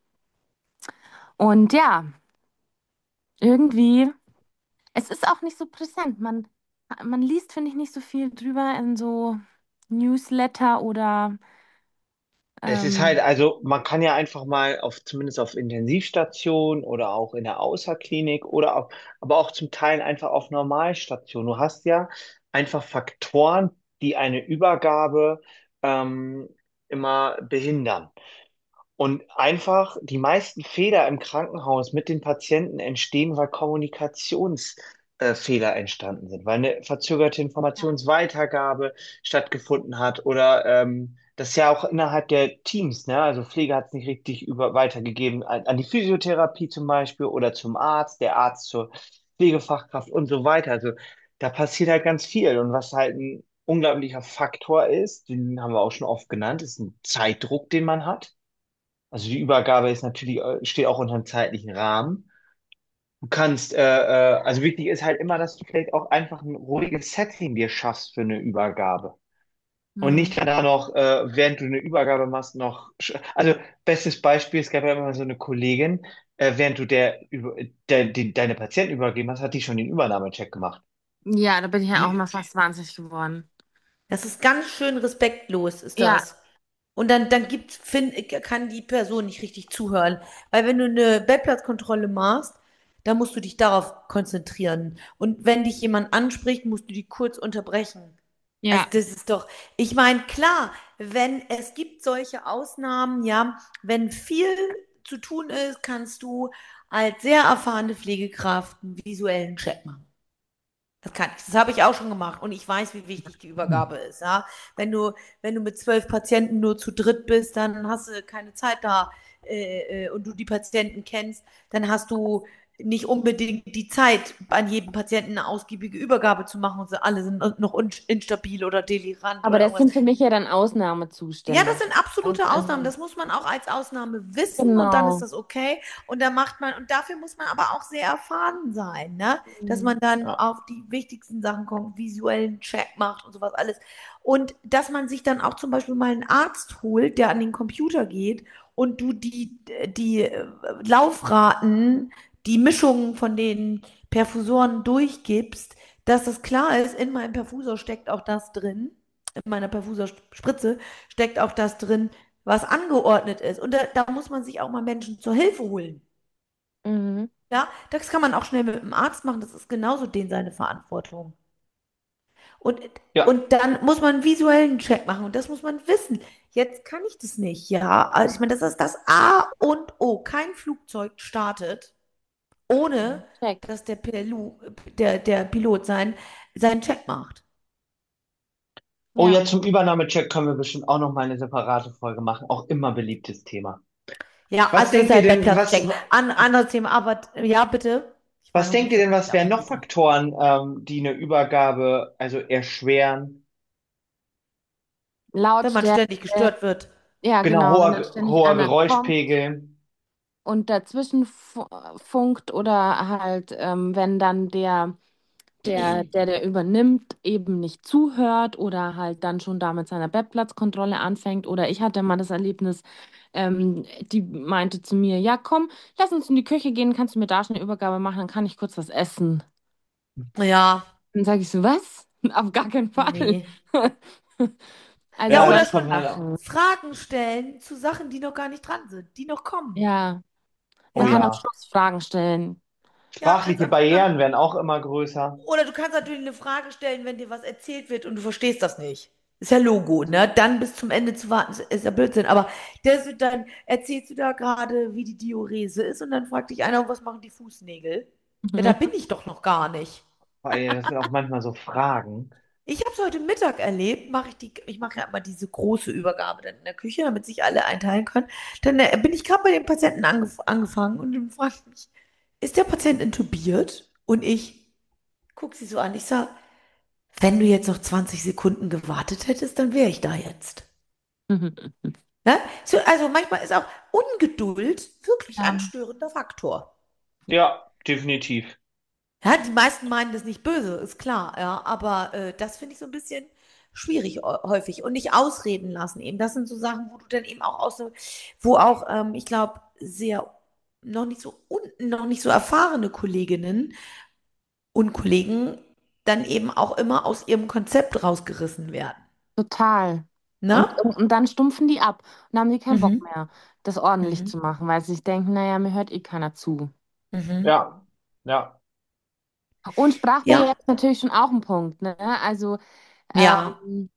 Und ja, irgendwie, es ist auch nicht so präsent. Man liest, finde ich, nicht so viel drüber in so Newsletter oder Es ist halt, ähm, also man kann ja einfach mal zumindest auf Intensivstation oder auch in der Außerklinik aber auch zum Teil einfach auf Normalstation. Du hast ja einfach Faktoren, die eine Übergabe ähm, immer behindern. Und einfach die meisten Fehler im Krankenhaus mit den Patienten entstehen, weil Kommunikationsfehler entstanden sind, weil eine verzögerte Informationsweitergabe stattgefunden hat oder das ja auch innerhalb der Teams, ne? Also Pflege hat es nicht richtig weitergegeben an die Physiotherapie zum Beispiel oder zum Arzt, der Arzt zur Pflegefachkraft und so weiter. Also da passiert halt ganz viel. Und was halt ein unglaublicher Faktor ist, den haben wir auch schon oft genannt, ist ein Zeitdruck, den man hat. Also die Übergabe ist natürlich, steht auch unter einem zeitlichen Rahmen. Du kannst, also wichtig ist halt immer, dass du vielleicht auch einfach ein ruhiges Setting dir schaffst für eine Übergabe. Und nicht hm. da noch, während du eine Übergabe machst, also bestes Beispiel, es gab ja immer so eine Kollegin, während du deine Patienten übergeben hast, hat die schon den Übernahmecheck gemacht. Ja, da bin ich ja auch Die, mal fast wahnsinnig geworden. Das ist ganz schön respektlos, ist Ja, das. Und dann kann die Person nicht richtig zuhören. Weil wenn du eine Bettplatzkontrolle machst, dann musst du dich darauf konzentrieren. Und wenn dich jemand anspricht, musst du die kurz unterbrechen. Also ja. das ist doch, ich meine, klar, wenn es gibt solche Ausnahmen, ja, wenn viel zu tun ist, kannst du als sehr erfahrene Pflegekraft einen visuellen Check machen. Das kann ich. Das habe ich auch schon gemacht und ich weiß, wie wichtig die Übergabe ist. Ja? Wenn du, wenn du mit 12 Patienten nur zu dritt bist, dann hast du keine Zeit da und du die Patienten kennst, dann hast du nicht unbedingt die Zeit, an jedem Patienten eine ausgiebige Übergabe zu machen und sie alle sind noch instabil oder delirant Aber oder das irgendwas. sind für mich ja dann Ja, Ausnahmezustände. das sind absolute Ausnahmen. Also, Das muss man auch als Ausnahme wissen und dann ist genau. das okay. Und dann macht man, und dafür muss man aber auch sehr erfahren sein, ne? Dass Mhm. man dann Ja. auf die wichtigsten Sachen kommt, visuellen Check macht und sowas alles. Und dass man sich dann auch zum Beispiel mal einen Arzt holt, der an den Computer geht und du die Laufraten, die Mischungen von den Perfusoren durchgibst, dass das klar ist, in meinem Perfusor steckt auch das drin, in meiner Perfusorspritze steckt auch das drin, was angeordnet ist. Und da muss man sich auch mal Menschen zur Hilfe holen. Mhm. Ja, das kann man auch schnell mit dem Arzt machen. Das ist genauso den seine Verantwortung. Und, Ja. und dann muss man einen visuellen Check machen und das muss man wissen. Jetzt kann ich das nicht, ja. Also ich meine, das ist das A und O. Kein Flugzeug startet, ohne Check. dass der Pilot seinen Check macht. Oh Ja. ja, zum Übernahmecheck können wir bestimmt auch noch mal eine separate Folge machen. Auch immer beliebtes Thema. Ja, Was also das ist denkt ja ihr ein denn, Bettplatzcheck. Anderes Thema, aber ja, bitte. Ich war was noch denkt nicht ihr so denn, richtig was auf wären dem noch Thema. Faktoren, die eine Übergabe also erschweren? Wenn man ständig Lautstärke. gestört wird. Ja, Genau, genau. Wenn dann ständig hoher einer kommt Geräuschpegel. und dazwischen funkt oder halt, wenn dann der übernimmt, eben nicht zuhört oder halt dann schon da mit seiner Bettplatzkontrolle anfängt. Oder ich hatte mal das Erlebnis, die meinte zu mir, ja, komm, lass uns in die Küche gehen, kannst du mir da schon eine Übergabe machen, dann kann ich kurz was essen. Ja, Dann sage ich so, was? Auf gar keinen Fall. nee. Also Ja, Ja, oder das solche kommt schon halt auch. Sachen. Fragen stellen zu Sachen, die noch gar nicht dran sind, die noch kommen. Ja, Oh man kann Ja, am ja. Schluss Fragen stellen. ja, kannst Sprachliche am, Barrieren werden auch immer größer. oder du kannst natürlich eine Frage stellen, wenn dir was erzählt wird und du verstehst das nicht. Ist ja Logo, ne? Dann bis zum Ende zu warten, ist ja Blödsinn. Aber dann erzählst du da gerade, wie die Diurese ist und dann fragt dich einer, was machen die Fußnägel? Ja, da bin ich doch noch gar nicht. Weil das sind auch manchmal so Fragen. Ich habe es heute Mittag erlebt, ich mache ja immer diese große Übergabe dann in der Küche, damit sich alle einteilen können. Dann bin ich gerade bei dem Patienten angefangen und dann fragt mich, ist der Patient intubiert? Und ich gucke sie so an. Ich sage, wenn du jetzt noch 20 Sekunden gewartet hättest, dann wäre ich da jetzt. Ne? So, also manchmal ist auch Ungeduld wirklich ein Ja, störender Faktor. Ja, definitiv. Ja, die meisten meinen das nicht böse, ist klar, ja, aber das finde ich so ein bisschen schwierig häufig und nicht ausreden lassen eben. Das sind so Sachen, wo du dann eben auch wo auch, ich glaube, sehr noch nicht so erfahrene Kolleginnen und Kollegen dann eben auch immer aus ihrem Konzept rausgerissen werden. total. Ne? Und dann stumpfen die ab und haben die keinen Bock Mhm. mehr, das ordentlich Mhm. zu machen, weil sie sich denken, naja, mir hört eh keiner zu. Mhm. Ja, ja, Und Sprachbarriere Ja, ist natürlich schon auch ein Punkt, ne? Also, ja, ähm,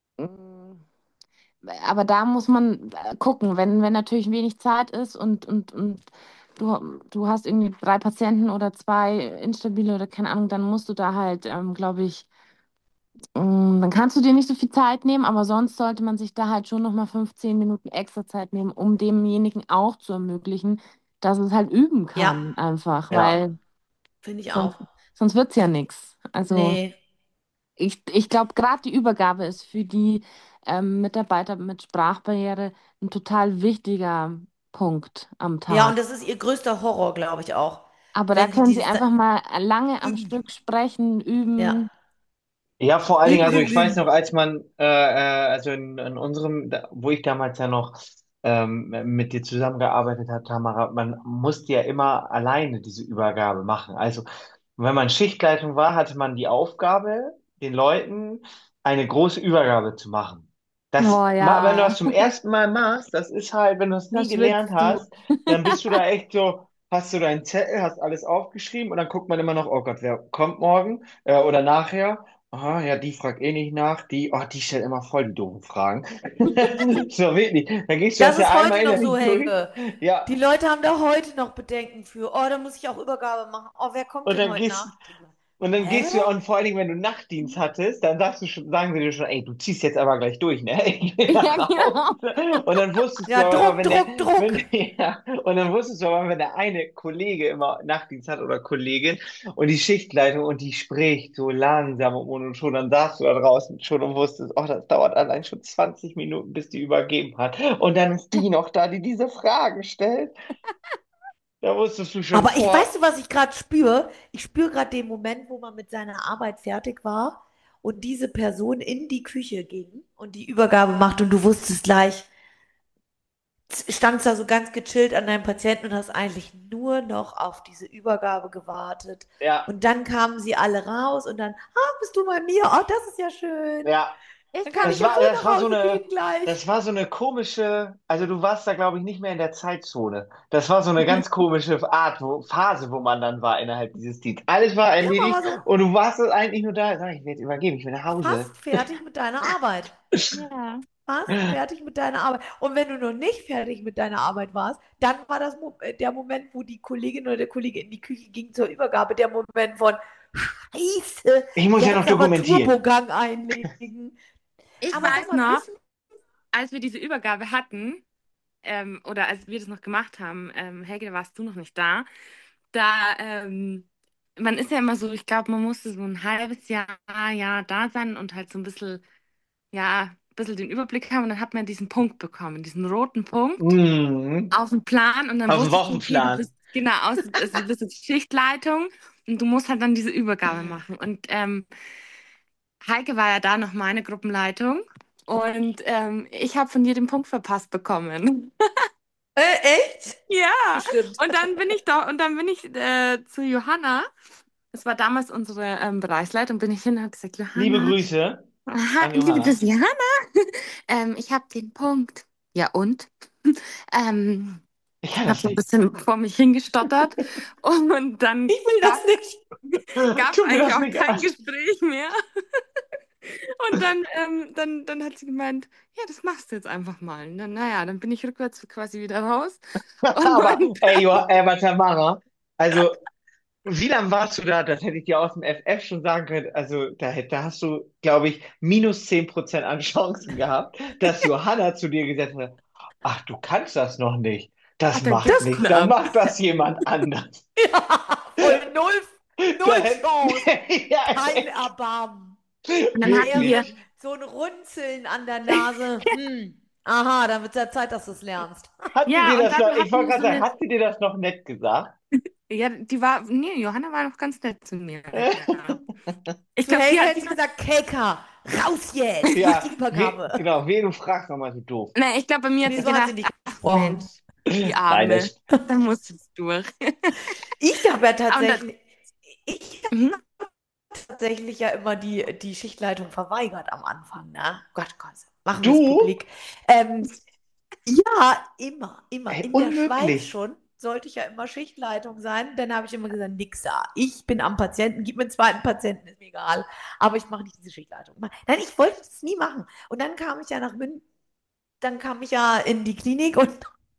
aber da muss man gucken, wenn natürlich wenig Zeit ist und du hast irgendwie drei Patienten oder zwei instabile oder keine Ahnung, dann musst du da halt, glaube ich, dann kannst du dir nicht so viel Zeit nehmen, aber sonst sollte man sich da halt schon nochmal 15 Minuten extra Zeit nehmen, um demjenigen auch zu ermöglichen, dass es halt üben ja, kann, einfach, ja. weil finde ich sonst, auch. sonst wird es ja nichts. Also Nee. ich glaube, gerade die Übergabe ist für die Mitarbeiter mit Sprachbarriere ein total wichtiger Punkt am Ja, und Tag. das ist ihr größter Horror, glaube ich auch. Aber da Wenn sie können sie dieses da einfach mal lange am üben. Stück sprechen, Ja. üben. Ja, vor allen Dingen, Üben, also üben, ich weiß noch, üben. als man, also in unserem, wo ich damals ja noch mit dir zusammengearbeitet hat, Tamara, man musste ja immer alleine diese Übergabe machen. Also wenn man Schichtleitung war, hatte man die Aufgabe, den Leuten eine große Übergabe zu machen. Oh Wenn du ja, das zum ersten Mal machst, das ist halt, wenn du es nie da gelernt schwitzt du. hast, dann bist du da echt so, hast du deinen Zettel, hast alles aufgeschrieben und dann guckt man immer noch, oh Gott, wer kommt morgen oder nachher? Ah, ja, die fragt eh nicht nach, die stellt immer voll die doofen Fragen. So, wirklich. Dann gehst du das Das ja ist einmal heute noch so, innerlich durch. Helge. Ja, Die Leute haben da heute noch Bedenken für. Oh, da muss ich auch Übergabe machen. Oh, wer kommt und denn dann heute gehst, nach? Und dann Hä? gehst du ja, und vor allen Dingen, wenn du Nachtdienst hattest, dann sagen sie dir schon, ey, du ziehst jetzt aber gleich durch, ne? Ich will Ja, nach genau. Hause. Und dann wusstest du Ja, aber immer, Druck, Druck, Druck. ja, und dann wusstest du aber, wenn der eine Kollege immer Nachtdienst hat oder Kollegin und die Schichtleitung und die spricht so langsam und monoton, dann saßt du da draußen schon und wusstest, oh, das dauert allein schon 20 Minuten, bis die übergeben hat. Und dann ist die noch da, die diese Fragen stellt. Da wusstest du schon Aber ich vor. weißt du, was ich gerade spüre? Ich spüre gerade den Moment, wo man mit seiner Arbeit fertig war und diese Person in die Küche ging und die Übergabe macht und du wusstest gleich, standst da so ganz gechillt an deinem Patienten und hast eigentlich nur noch auf diese Übergabe gewartet. Ja, Und dann kamen sie alle raus und dann, bist du bei mir? Oh, das ist ja schön. ja. Dann Ich kann hab, ich ja früh nach Hause gehen Das gleich. war so eine komische, also du warst da, glaube ich, nicht mehr in der Zeitzone. Das war so eine ganz komische Phase, wo man dann war innerhalb dieses Teams. Alles war Ja, man erledigt war so und du warst eigentlich nur da. Sag, ich will jetzt übergeben, ich will nach Hause. fast fertig mit deiner Arbeit. ja. Fast fertig mit deiner Arbeit. Und wenn du noch nicht fertig mit deiner Arbeit warst, dann war das der Moment, wo die Kollegin oder der Kollege in die Küche ging zur Übergabe, der Moment von Scheiße, Ich muss ja noch jetzt aber dokumentieren. Turbogang einlegen. Ich Aber sag weiß mal, noch, wissen, als wir diese Übergabe hatten, oder als wir das noch gemacht haben, Helge, da warst du noch nicht da, da, man ist ja immer so, ich glaube, man musste so ein halbes Jahr da sein und halt so ein bisschen, ja, ein bisschen den Überblick haben und dann hat man diesen Punkt bekommen, diesen roten Punkt Mhm. auf dem Plan und dann Auf dem wusstest du, okay, du Wochenplan. bist genau also du bist jetzt Schichtleitung und du musst halt dann diese Übergabe machen. Und Heike war ja da noch meine Gruppenleitung und ich habe von dir den Punkt verpasst bekommen. echt? Ja, Bestimmt. und dann bin ich zu Johanna. Das war damals unsere Bereichsleitung. Bin ich hin und habe gesagt, Liebe Johanna, Grüße aha, an liebe Johanna. Grüße, Johanna, ich habe den Punkt. Ja und? Ähm, Ich kann habe das so ein nicht. bisschen vor mich hingestottert und dann Ich will das nicht. gab es Tu mir eigentlich das auch nicht kein an. Gespräch mehr. Und dann hat sie gemeint, ja, das machst du jetzt einfach mal. Und dann, naja, dann bin ich rückwärts quasi wieder raus. Aber, Und ey, aber Tamara, also wie lange warst du da? Das hätte ich dir aus dem FF schon sagen können. Also da hast du, glaube ich, minus 10% an Chancen gehabt, dass Johanna zu dir gesagt hat, ach, du kannst das noch nicht. Das hat dann macht Das, nichts. Dann geklappt. macht das jemand anders. ja, voll null, Da null hätte, Chance. ja, Kein Erbarmen. Und dann hatten Eher wir, so ein Runzeln an der Nase. Aha, dann wird es ja Zeit, dass du es lernst. hat sie ja, dir und das noch, dann ich hatten wollte wir gerade so sagen, eine, hat sie dir das noch nett gesagt? ja, nee, Johanna war noch ganz nett zu mir. Ja. Ich Zu glaube, die Helga hat, hätte ich gesagt, Kelka, raus jetzt, mach die Ja, Übergabe. genau, wen du fragst, nochmal so doof. nee, ich glaube, bei mir hat Nee, sie so hat sie gedacht, nicht ach gesprochen. Mensch, die Nein, Arme, da muss es durch. Ich habe ja Und dann, tatsächlich, ich mhm. habe tatsächlich ja immer die Schichtleitung verweigert am Anfang, ne? Gott, Gott, machen wir es du? publik. Ähm, Ja, immer, immer. Ey, In der Schweiz unmöglich. schon sollte ich ja immer Schichtleitung sein. Dann habe ich immer gesagt, nix da. Ich bin am Patienten, gib mir einen zweiten Patienten, ist mir egal. Aber ich mache nicht diese Schichtleitung. Nein, ich wollte das nie machen. Und dann kam ich ja nach München, dann kam ich ja in die Klinik und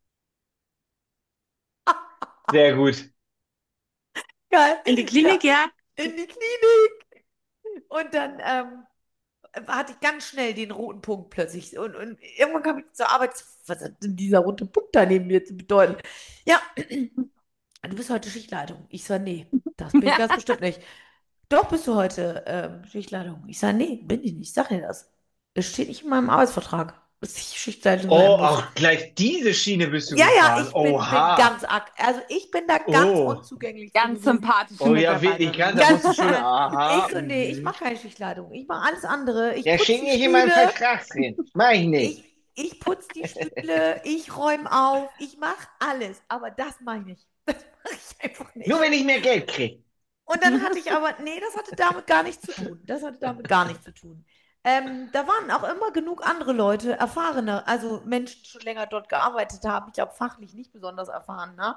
Sehr gut. geil, In die ja, Klinik, ja. in die Klinik. Und dann hatte ich ganz schnell den roten Punkt plötzlich. Und irgendwann kam ich zur Arbeit. Was hat denn dieser rote Punkt da neben mir zu bedeuten? Ja, du bist heute Schichtleitung. Ich sage, nee, das bin ich Ja, ganz bestimmt nicht. Doch, bist du heute Schichtleitung? Ich sage, nee, bin ich nicht. Ich sage dir das. Es steht nicht in meinem Arbeitsvertrag, dass ich Schichtleitung sein Oh, muss. auch gleich diese Schiene bist du Ja, ja, gefahren. ich bin Oha. ganz, also ich bin da ganz Oh. unzugänglich für ganz gewesen. sympathische Oh ja, wirklich ganz. Mitarbeiterin. Da Ganz, musst du schon. ich Aha. so, nee, ich Mhm. mache keine Schichtleitung. Ich mache alles andere. Ich Ja, putze steht die nicht in meinem Stühle, Vertrag drin. Mach ich nicht. ich putze die Stühle, ich räume auf, ich mache alles. Aber das mache ich nicht. Das mache ich einfach Nur nicht. wenn ich mehr Geld krieg. Und dann hatte ich aber, nee, das hatte damit gar nichts zu tun. Das hatte damit gar nichts zu tun. Da waren auch immer genug andere Leute, erfahrene, also Menschen, die schon länger dort gearbeitet haben. Ich glaube, fachlich nicht besonders erfahren, ne?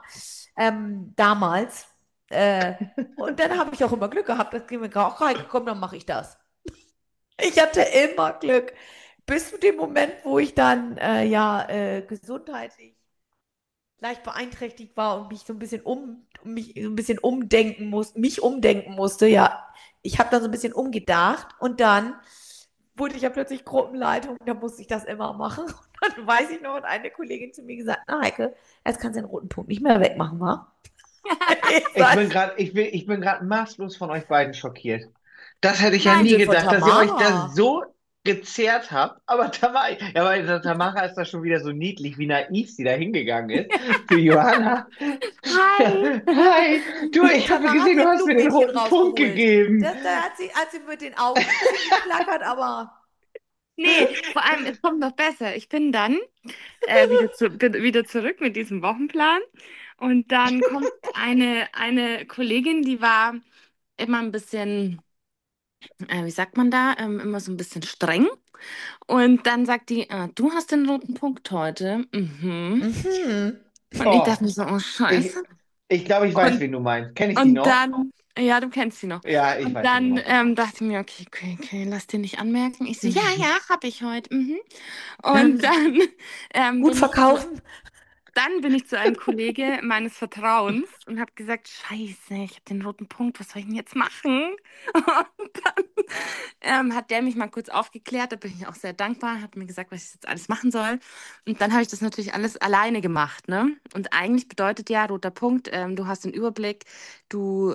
Damals. Äh, und dann habe ich auch immer Glück gehabt, dass mir auch reingekommen, dann mache ich das. Ich hatte immer Glück. Bis zu dem Moment, wo ich dann gesundheitlich leicht beeinträchtigt war und mich so ein bisschen mich ein bisschen mich umdenken musste. Ja, ich habe dann so ein bisschen umgedacht und dann wurde ich ja plötzlich Gruppenleitung, da musste ich das immer machen. Und dann weiß ich noch, und eine Kollegin zu mir gesagt, na Heike, jetzt kannst du den roten Punkt nicht mehr wegmachen, wa? Ich sag, Ich bin gerade maßlos von euch beiden schockiert. Das hätte ich ja nein, nie sind von gedacht, dass ihr euch da Tamara. so gezerrt habt. Aber Tamara, ja, weil Tamara ist da schon wieder so niedlich, wie naiv sie da hingegangen ist. Zu Johanna. Ja, Hi. hi, du, Nee, ich habe Tamara hat gesehen, du ihr hast mir den Blumenmädchen roten Punkt rausgeholt. gegeben. Da hat sie mit den Augen ein bisschen geklackert, aber Nee, vor allem, es kommt noch besser. Ich bin dann bin wieder zurück mit diesem Wochenplan. Und dann kommt eine Kollegin, die war immer ein bisschen, wie sagt man da, immer so ein bisschen streng. Und dann sagt die, du hast den roten Punkt heute. Mhm. mhm. Und ich dachte Oh, mir so, oh ich, Scheiße. ich glaube, ich weiß, Und, wen du meinst. Kenne ich die und noch? dann, ja, du kennst sie noch. Ja, ich Und weiß, wen du dann meinst. dachte ich mir, okay, okay, okay, lass dir nicht anmerken. Ich so, ja, ja, hab ich heute. Mhm. Und Ähm, dann gut verkaufen. bin ich zu einem Kollege meines Vertrauens und habe gesagt, Scheiße, ich habe den roten Punkt, was soll ich denn jetzt machen? Und dann hat der mich mal kurz aufgeklärt, da bin ich auch sehr dankbar, hat mir gesagt, was ich jetzt alles machen soll. Und dann habe ich das natürlich alles alleine gemacht, ne? Und eigentlich bedeutet ja roter Punkt, du hast den Überblick, du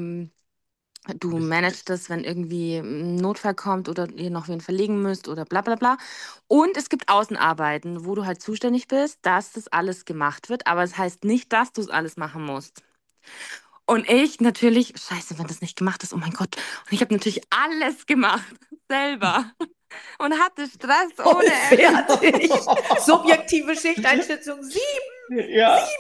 du Bist, managst das, wenn irgendwie ein Notfall kommt oder ihr noch wen verlegen müsst oder bla bla bla. Und es gibt Außenarbeiten, wo du halt zuständig bist, dass das alles gemacht wird. Aber es heißt nicht, dass du es alles machen musst. Und ich natürlich, scheiße, wenn das nicht gemacht ist, oh mein Gott. Und ich habe natürlich alles gemacht, selber. Und hatte Stress ohne Voll Ende. fertig. Subjektive Schichteinschätzung 7. ja.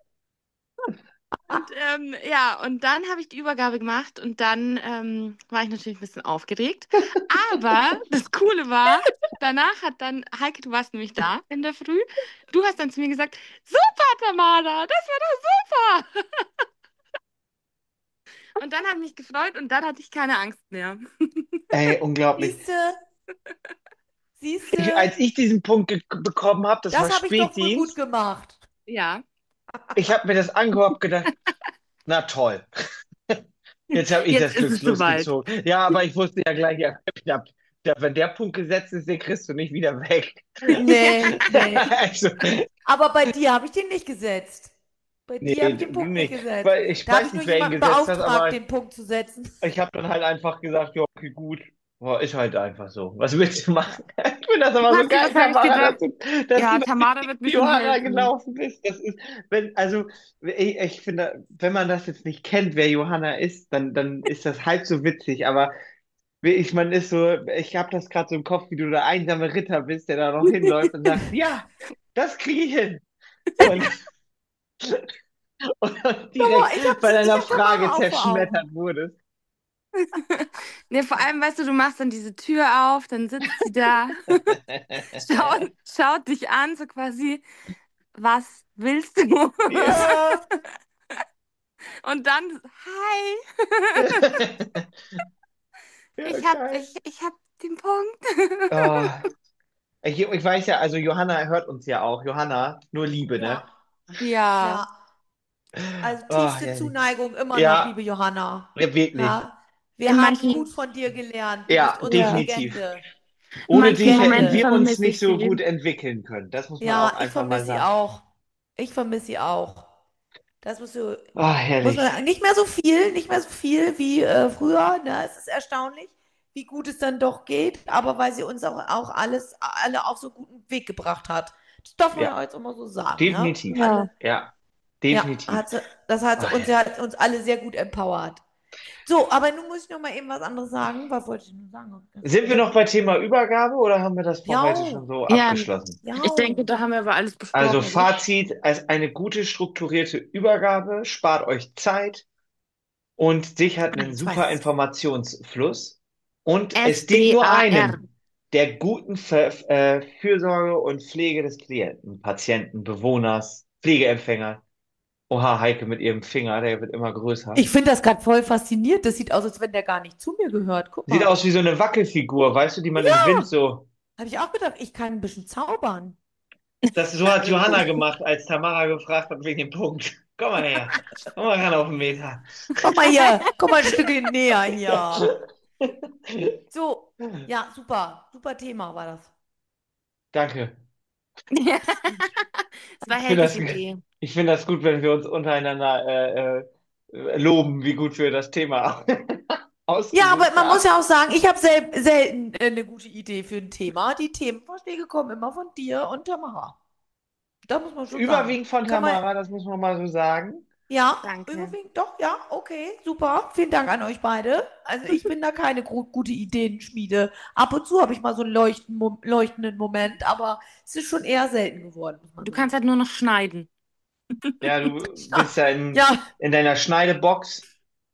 Und ja, und dann habe ich die Übergabe gemacht und dann war ich natürlich ein bisschen aufgeregt. Aber das Coole war, danach hat dann, Heike, du warst nämlich da in der Früh, du hast dann zu mir gesagt, super, Tamara, das war doch super. Und dann hat mich gefreut und dann hatte ich keine Angst mehr. Ey, unglaublich. Siehste, siehste, Als ich diesen Punkt bekommen habe, das war das habe ich doch wohl gut Spätdienst, gemacht. Ja. ich habe mir das angehört und gedacht, na toll, jetzt habe ich Jetzt das ist es Glückslos soweit. gezogen. Ja, aber ich wusste ja gleich, wenn der Punkt gesetzt ist, den kriegst du nicht wieder weg. Nee, nee. Also, Aber bei dir habe ich den nicht gesetzt. Bei nee, dir habe ich den Punkt nicht nicht. gesetzt. Weil ich Da habe weiß ich nur nicht, wer ihn jemanden gesetzt hat, beauftragt, aber den Punkt zu setzen. ich habe dann halt einfach gesagt, ja, okay, gut. Boah, ist halt einfach so. Was willst du Ja. machen? Ich finde das Du aber so hast dir geil, wahrscheinlich Tamara, gedacht, dass du ja, da Tamara wird mir die schon Johanna helfen. gelaufen bist. Das ist, wenn, also, ich finde, wenn man das jetzt nicht kennt, wer Johanna ist, dann ist das halb so witzig. Aber man ist so, ich habe das gerade so im Kopf, wie du der einsame Ritter bist, der da noch hinläuft und sagt, ja, das kriege ich hin. Und, und Boah, direkt bei ich deiner hab Tamara Frage auch vor zerschmettert Augen. wurdest. Ne, vor allem, weißt du, du machst dann diese Tür auf, dann sitzt sie da, schaut dich an, so quasi, was willst du? Ja. Und dann, hi, Ja, geil. ich hab den Punkt. Oh, ich weiß ja, also Johanna hört uns ja auch. Johanna, nur Liebe, Ja, ne? Ja, ja. Also Oh, tiefste herrlich. Zuneigung immer noch, Ja, liebe Johanna. ja, wirklich. Ja, wir in haben gut manchen, von dir gelernt. Du bist Ja, unsere ja, definitiv. Legende. in Ohne manchen dich hätten Momenten Legende. wir uns vermisse nicht ich so sie. gut entwickeln können. Das muss man auch Ja, ich einfach mal vermisse sie sagen. auch. Ich vermisse sie auch. Das Oh, muss man herrlich. sagen. Nicht mehr so viel wie früher. Ne? Es ist erstaunlich, wie gut es dann doch geht, aber weil sie uns auch alle auf so guten Weg gebracht hat. Das darf man Ja, ja jetzt immer so sagen, ne? definitiv. Ja. Alle, Ja, ja, definitiv. Oh, sie herrlich. hat uns alle sehr gut empowert. So, aber nun muss ich noch mal eben was anderes sagen. Was wollte ich nun sagen? Ganz Sind wir noch vergessen. bei Thema Übergabe oder haben wir das für Ja, heute schon so Ja, abgeschlossen? ich ja. denke, da haben wir aber alles Also besprochen, oder? Fazit, als eine gute strukturierte Übergabe spart euch Zeit und sichert einen Eins, super weiß. Informationsfluss und es dient nur SDAR. einem. der guten Fürsorge und Pflege des Klienten, Patienten, Bewohners, Pflegeempfängers. Oha, Heike mit ihrem Finger, der wird immer größer. Ich finde das gerade voll faszinierend. Das sieht aus, als wenn der gar nicht zu mir gehört. Guck Sieht mal. aus wie so eine Wackelfigur, weißt du, die man im Wind so. Habe ich auch gedacht, ich kann ein bisschen zaubern. So hat Johanna gemacht, als Tamara gefragt hat wegen dem Punkt. Komm mal her. Komm mal ran auf den Meter. Komm mal hier, komm mal ein Stückchen näher hier. So, ja, super. Super Thema war das. Danke. Ja, es war Ich finde Helges das, Idee. ich finde das gut, wenn wir uns untereinander loben, wie gut wir das Thema Ja, aber ausgesucht man muss haben. ja auch sagen, ich habe selten eine gute Idee für ein Thema. Die Themenvorschläge kommen immer von dir und Tamara. Da muss man schon sagen. Überwiegend von Kann man, Tamara, das muss man mal so sagen. ja, Danke. überwiegend doch, ja, okay, super. Vielen Dank an euch beide. Also ich bin da keine gute Ideenschmiede. Ab und zu habe ich mal so einen leuchtenden Moment, aber es ist schon eher selten geworden, muss man Du sagen. kannst halt nur noch schneiden. Ja, du bist ja Ja, in deiner Schneidebox.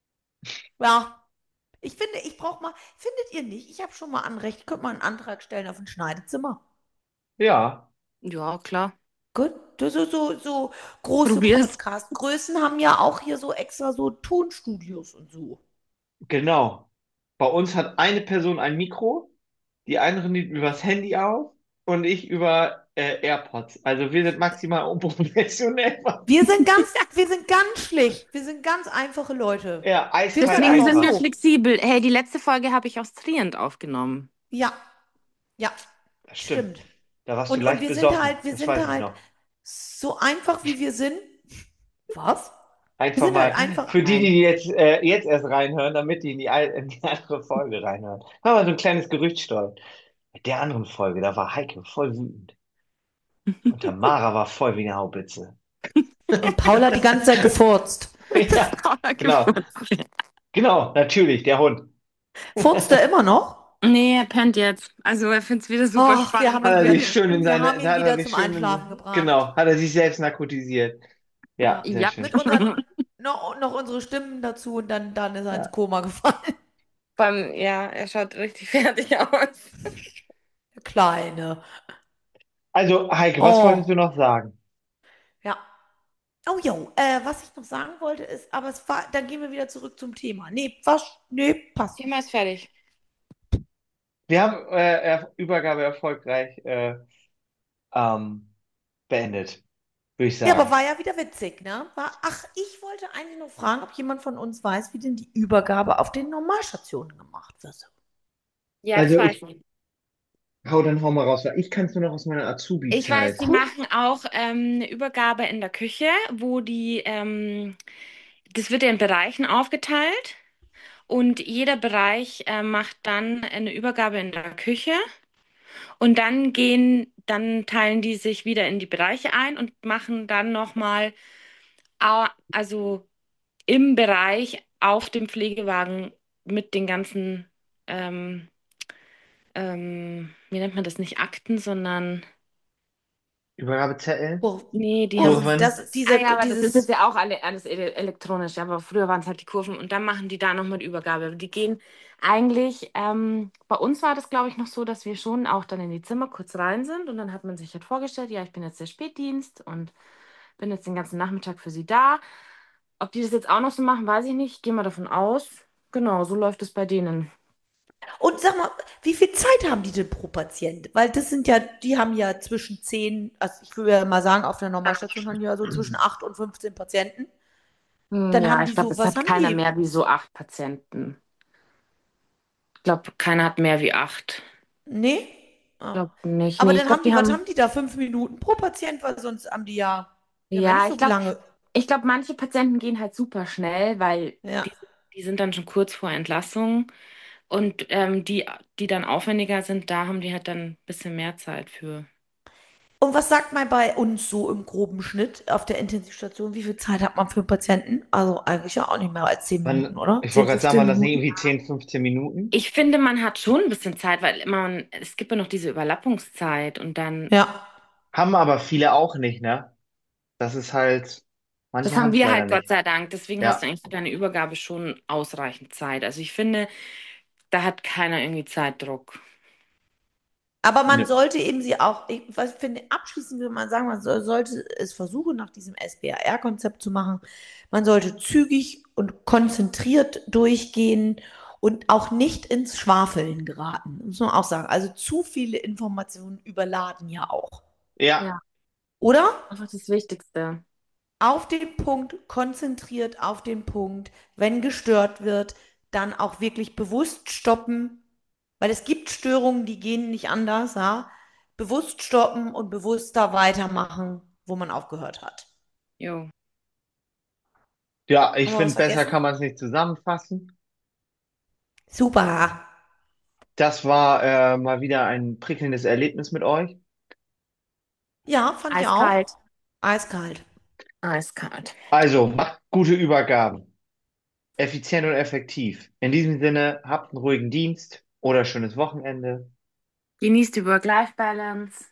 ja. Ich finde, ich brauche mal, findet ihr nicht? Ich habe schon mal Anrecht, ich könnte mal einen Antrag stellen auf ein Schneidezimmer. Ja, Ja, klar. Gut, so große Probier's. Podcast-Größen haben ja auch hier so extra so Tonstudios und so. genau. Bei uns hat eine Person ein Mikro, die andere nimmt übers Handy auf und ich über AirPods. Also wir sind maximal unprofessionell. Wir sind ganz schlicht. Wir sind ganz einfache Leute. Ja, Wir eiskalt können Deswegen einfach sind wir einfach. so. flexibel. Hey, die letzte Folge habe ich aus Trient aufgenommen. Ja, ja, Das stimmt. stimmt. Da warst du Und leicht besoffen. wir Das sind weiß ich halt noch. so einfach, wie wir sind. Was? Wir Einfach sind halt mal einfach. für die, Nein. die jetzt erst reinhören, damit die in die andere Folge reinhören. Haben wir so ein kleines Gerücht streuen. Bei der anderen Folge, da war Heike voll wütend. Und Tamara war voll wie eine Haubitze. Und Paul hat die ganze Zeit gefurzt. Ja, genau. Genau, natürlich, der Hund. Furzt er immer noch? Nee, er pennt jetzt. Also er findet es wieder super Ach, spannend mit mir. wir haben ihn wieder zum Einschlafen gebracht. genau, hat er sich selbst narkotisiert. Ja, Ja. sehr Ja. schön. Noch unsere Stimmen dazu und dann ist er ins Ja. Koma gefallen. Ja, er schaut richtig fertig aus. Der Kleine. Also, Heike, was wolltest du Oh, noch sagen? ja. Oh jo, was ich noch sagen wollte ist, aber es war, dann gehen wir wieder zurück zum Thema. Nee, was? Nee, passt. Thema ist fertig. Wir haben Übergabe erfolgreich ähm, beendet, würde ich Ja, aber sagen. war ja wieder witzig, ne? Ach, ich wollte eigentlich nur fragen, ob jemand von uns weiß, wie denn die Übergabe auf den Normalstationen gemacht wird. Ja, das Also weiß ich ich. hau mal raus, weil ich kann es nur noch aus meiner Ich weiß, Azubi-Zeit. die Cool. machen auch eine Übergabe in der Küche, das wird ja in Bereichen aufgeteilt und jeder Bereich macht dann eine Übergabe in der Küche und dann teilen die sich wieder in die Bereiche ein und machen dann nochmal, also im Bereich auf dem Pflegewagen mit den ganzen, ähm, wie nennt man das, nicht Akten, sondern Übergabezettel, nee, die haben. Kurven. Ja, aber das ist jetzt ja auch alles elektronisch, aber früher waren es halt die Kurven und dann machen die da nochmal die Übergabe. Die gehen eigentlich, bei uns war das, glaube ich, noch so, dass wir schon auch dann in die Zimmer kurz rein sind und dann hat man sich halt vorgestellt, ja, ich bin jetzt der Spätdienst und bin jetzt den ganzen Nachmittag für Sie da. Ob die das jetzt auch noch so machen, weiß ich nicht. Gehe mal davon aus. Genau, so läuft es bei denen. Und sag mal, wie viel Zeit haben die denn pro Patient? Weil das sind ja, die haben ja zwischen 10, also ich würde ja mal sagen, auf der Normalstation haben die ja so zwischen 8 und 15 Patienten. Dann Ja, haben ich die glaube, so, es was hat haben keiner die? mehr wie so 8 Patienten. Ich glaube, keiner hat mehr wie 8. Nee? Ich Ah. glaube nicht. Aber Nee, ich dann glaube, haben die die, was haben. haben die da? 5 Minuten pro Patient, weil sonst haben die haben ja nicht Ja, so lange. ich glaube, manche Patienten gehen halt super schnell, weil Ja. die sind dann schon kurz vor Entlassung. Und die dann aufwendiger sind, da haben die halt dann ein bisschen mehr Zeit für. Und was sagt man bei uns so im groben Schnitt auf der Intensivstation? Wie viel Zeit hat man für einen Patienten? Also eigentlich ja auch nicht mehr als 10 Minuten, oder? Ich 10, wollte gerade sagen, 15 waren das nicht Minuten? irgendwie 10, 15 Minuten? Ich finde, man hat schon ein bisschen Zeit, weil es gibt ja noch diese Überlappungszeit und dann, Ja. Haben aber viele auch nicht, ne? Das ist halt, das manche haben haben es wir leider halt Gott nicht. sei Dank. Deswegen hast du Ja. eigentlich für deine Übergabe schon ausreichend Zeit. Also ich finde, da hat keiner irgendwie Zeitdruck. Aber man Ne. sollte eben sie auch, ich was finde, abschließend würde man sagen, sollte es versuchen, nach diesem SBAR-Konzept zu machen. Man sollte zügig und konzentriert durchgehen und auch nicht ins Schwafeln geraten, muss man auch sagen. Also zu viele Informationen überladen ja auch. Ja, Ja, Oder? einfach das Wichtigste. Auf den Punkt, konzentriert auf den Punkt. Wenn gestört wird, dann auch wirklich bewusst stoppen, weil es gibt Störungen, die gehen nicht anders, ja. Bewusst stoppen und bewusster weitermachen, wo man aufgehört hat. Jo. ja, ich Haben wir was finde, besser vergessen? kann man es nicht zusammenfassen. Super. Das war mal wieder ein prickelndes Erlebnis mit euch. Ja, fand ich auch. Eiskalt. Eiskalt. Eiskalt. Also, macht gute Übergaben. Effizient und effektiv. In diesem Sinne, habt einen ruhigen Dienst oder schönes Wochenende. Genießt die Work-Life-Balance.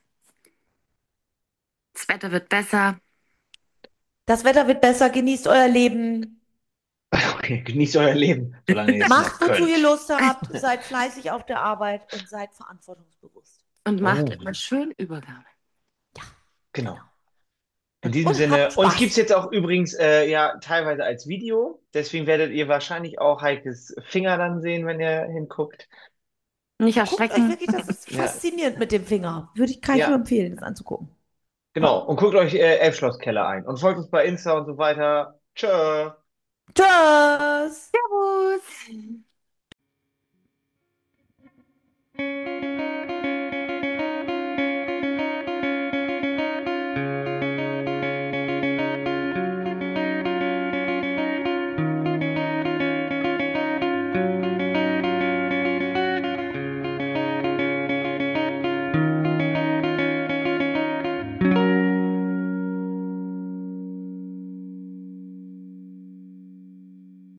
Das Wetter wird besser. Das Wetter wird besser, genießt euer Leben. Genießt euer Leben, solange ihr es noch Macht, wozu ihr könnt. Lust habt, seid fleißig auf der Arbeit und seid verantwortungsbewusst. Und macht Oh, immer schön Übergabe. Ja, genau. genau. In diesem Und habt Sinne, uns gibt's Spaß. jetzt auch übrigens ja teilweise als Video. Deswegen werdet ihr wahrscheinlich auch Heikes Finger dann sehen, wenn ihr hinguckt. Nicht Guckt euch erschrecken. wirklich, das ist Ja, faszinierend mit dem Finger. Kann ich nur ja, empfehlen, das anzugucken. genau. Ja. Und guckt euch Elbschlosskeller ein. Und folgt uns bei Insta und so weiter. Tschö. Tschüss! Servus.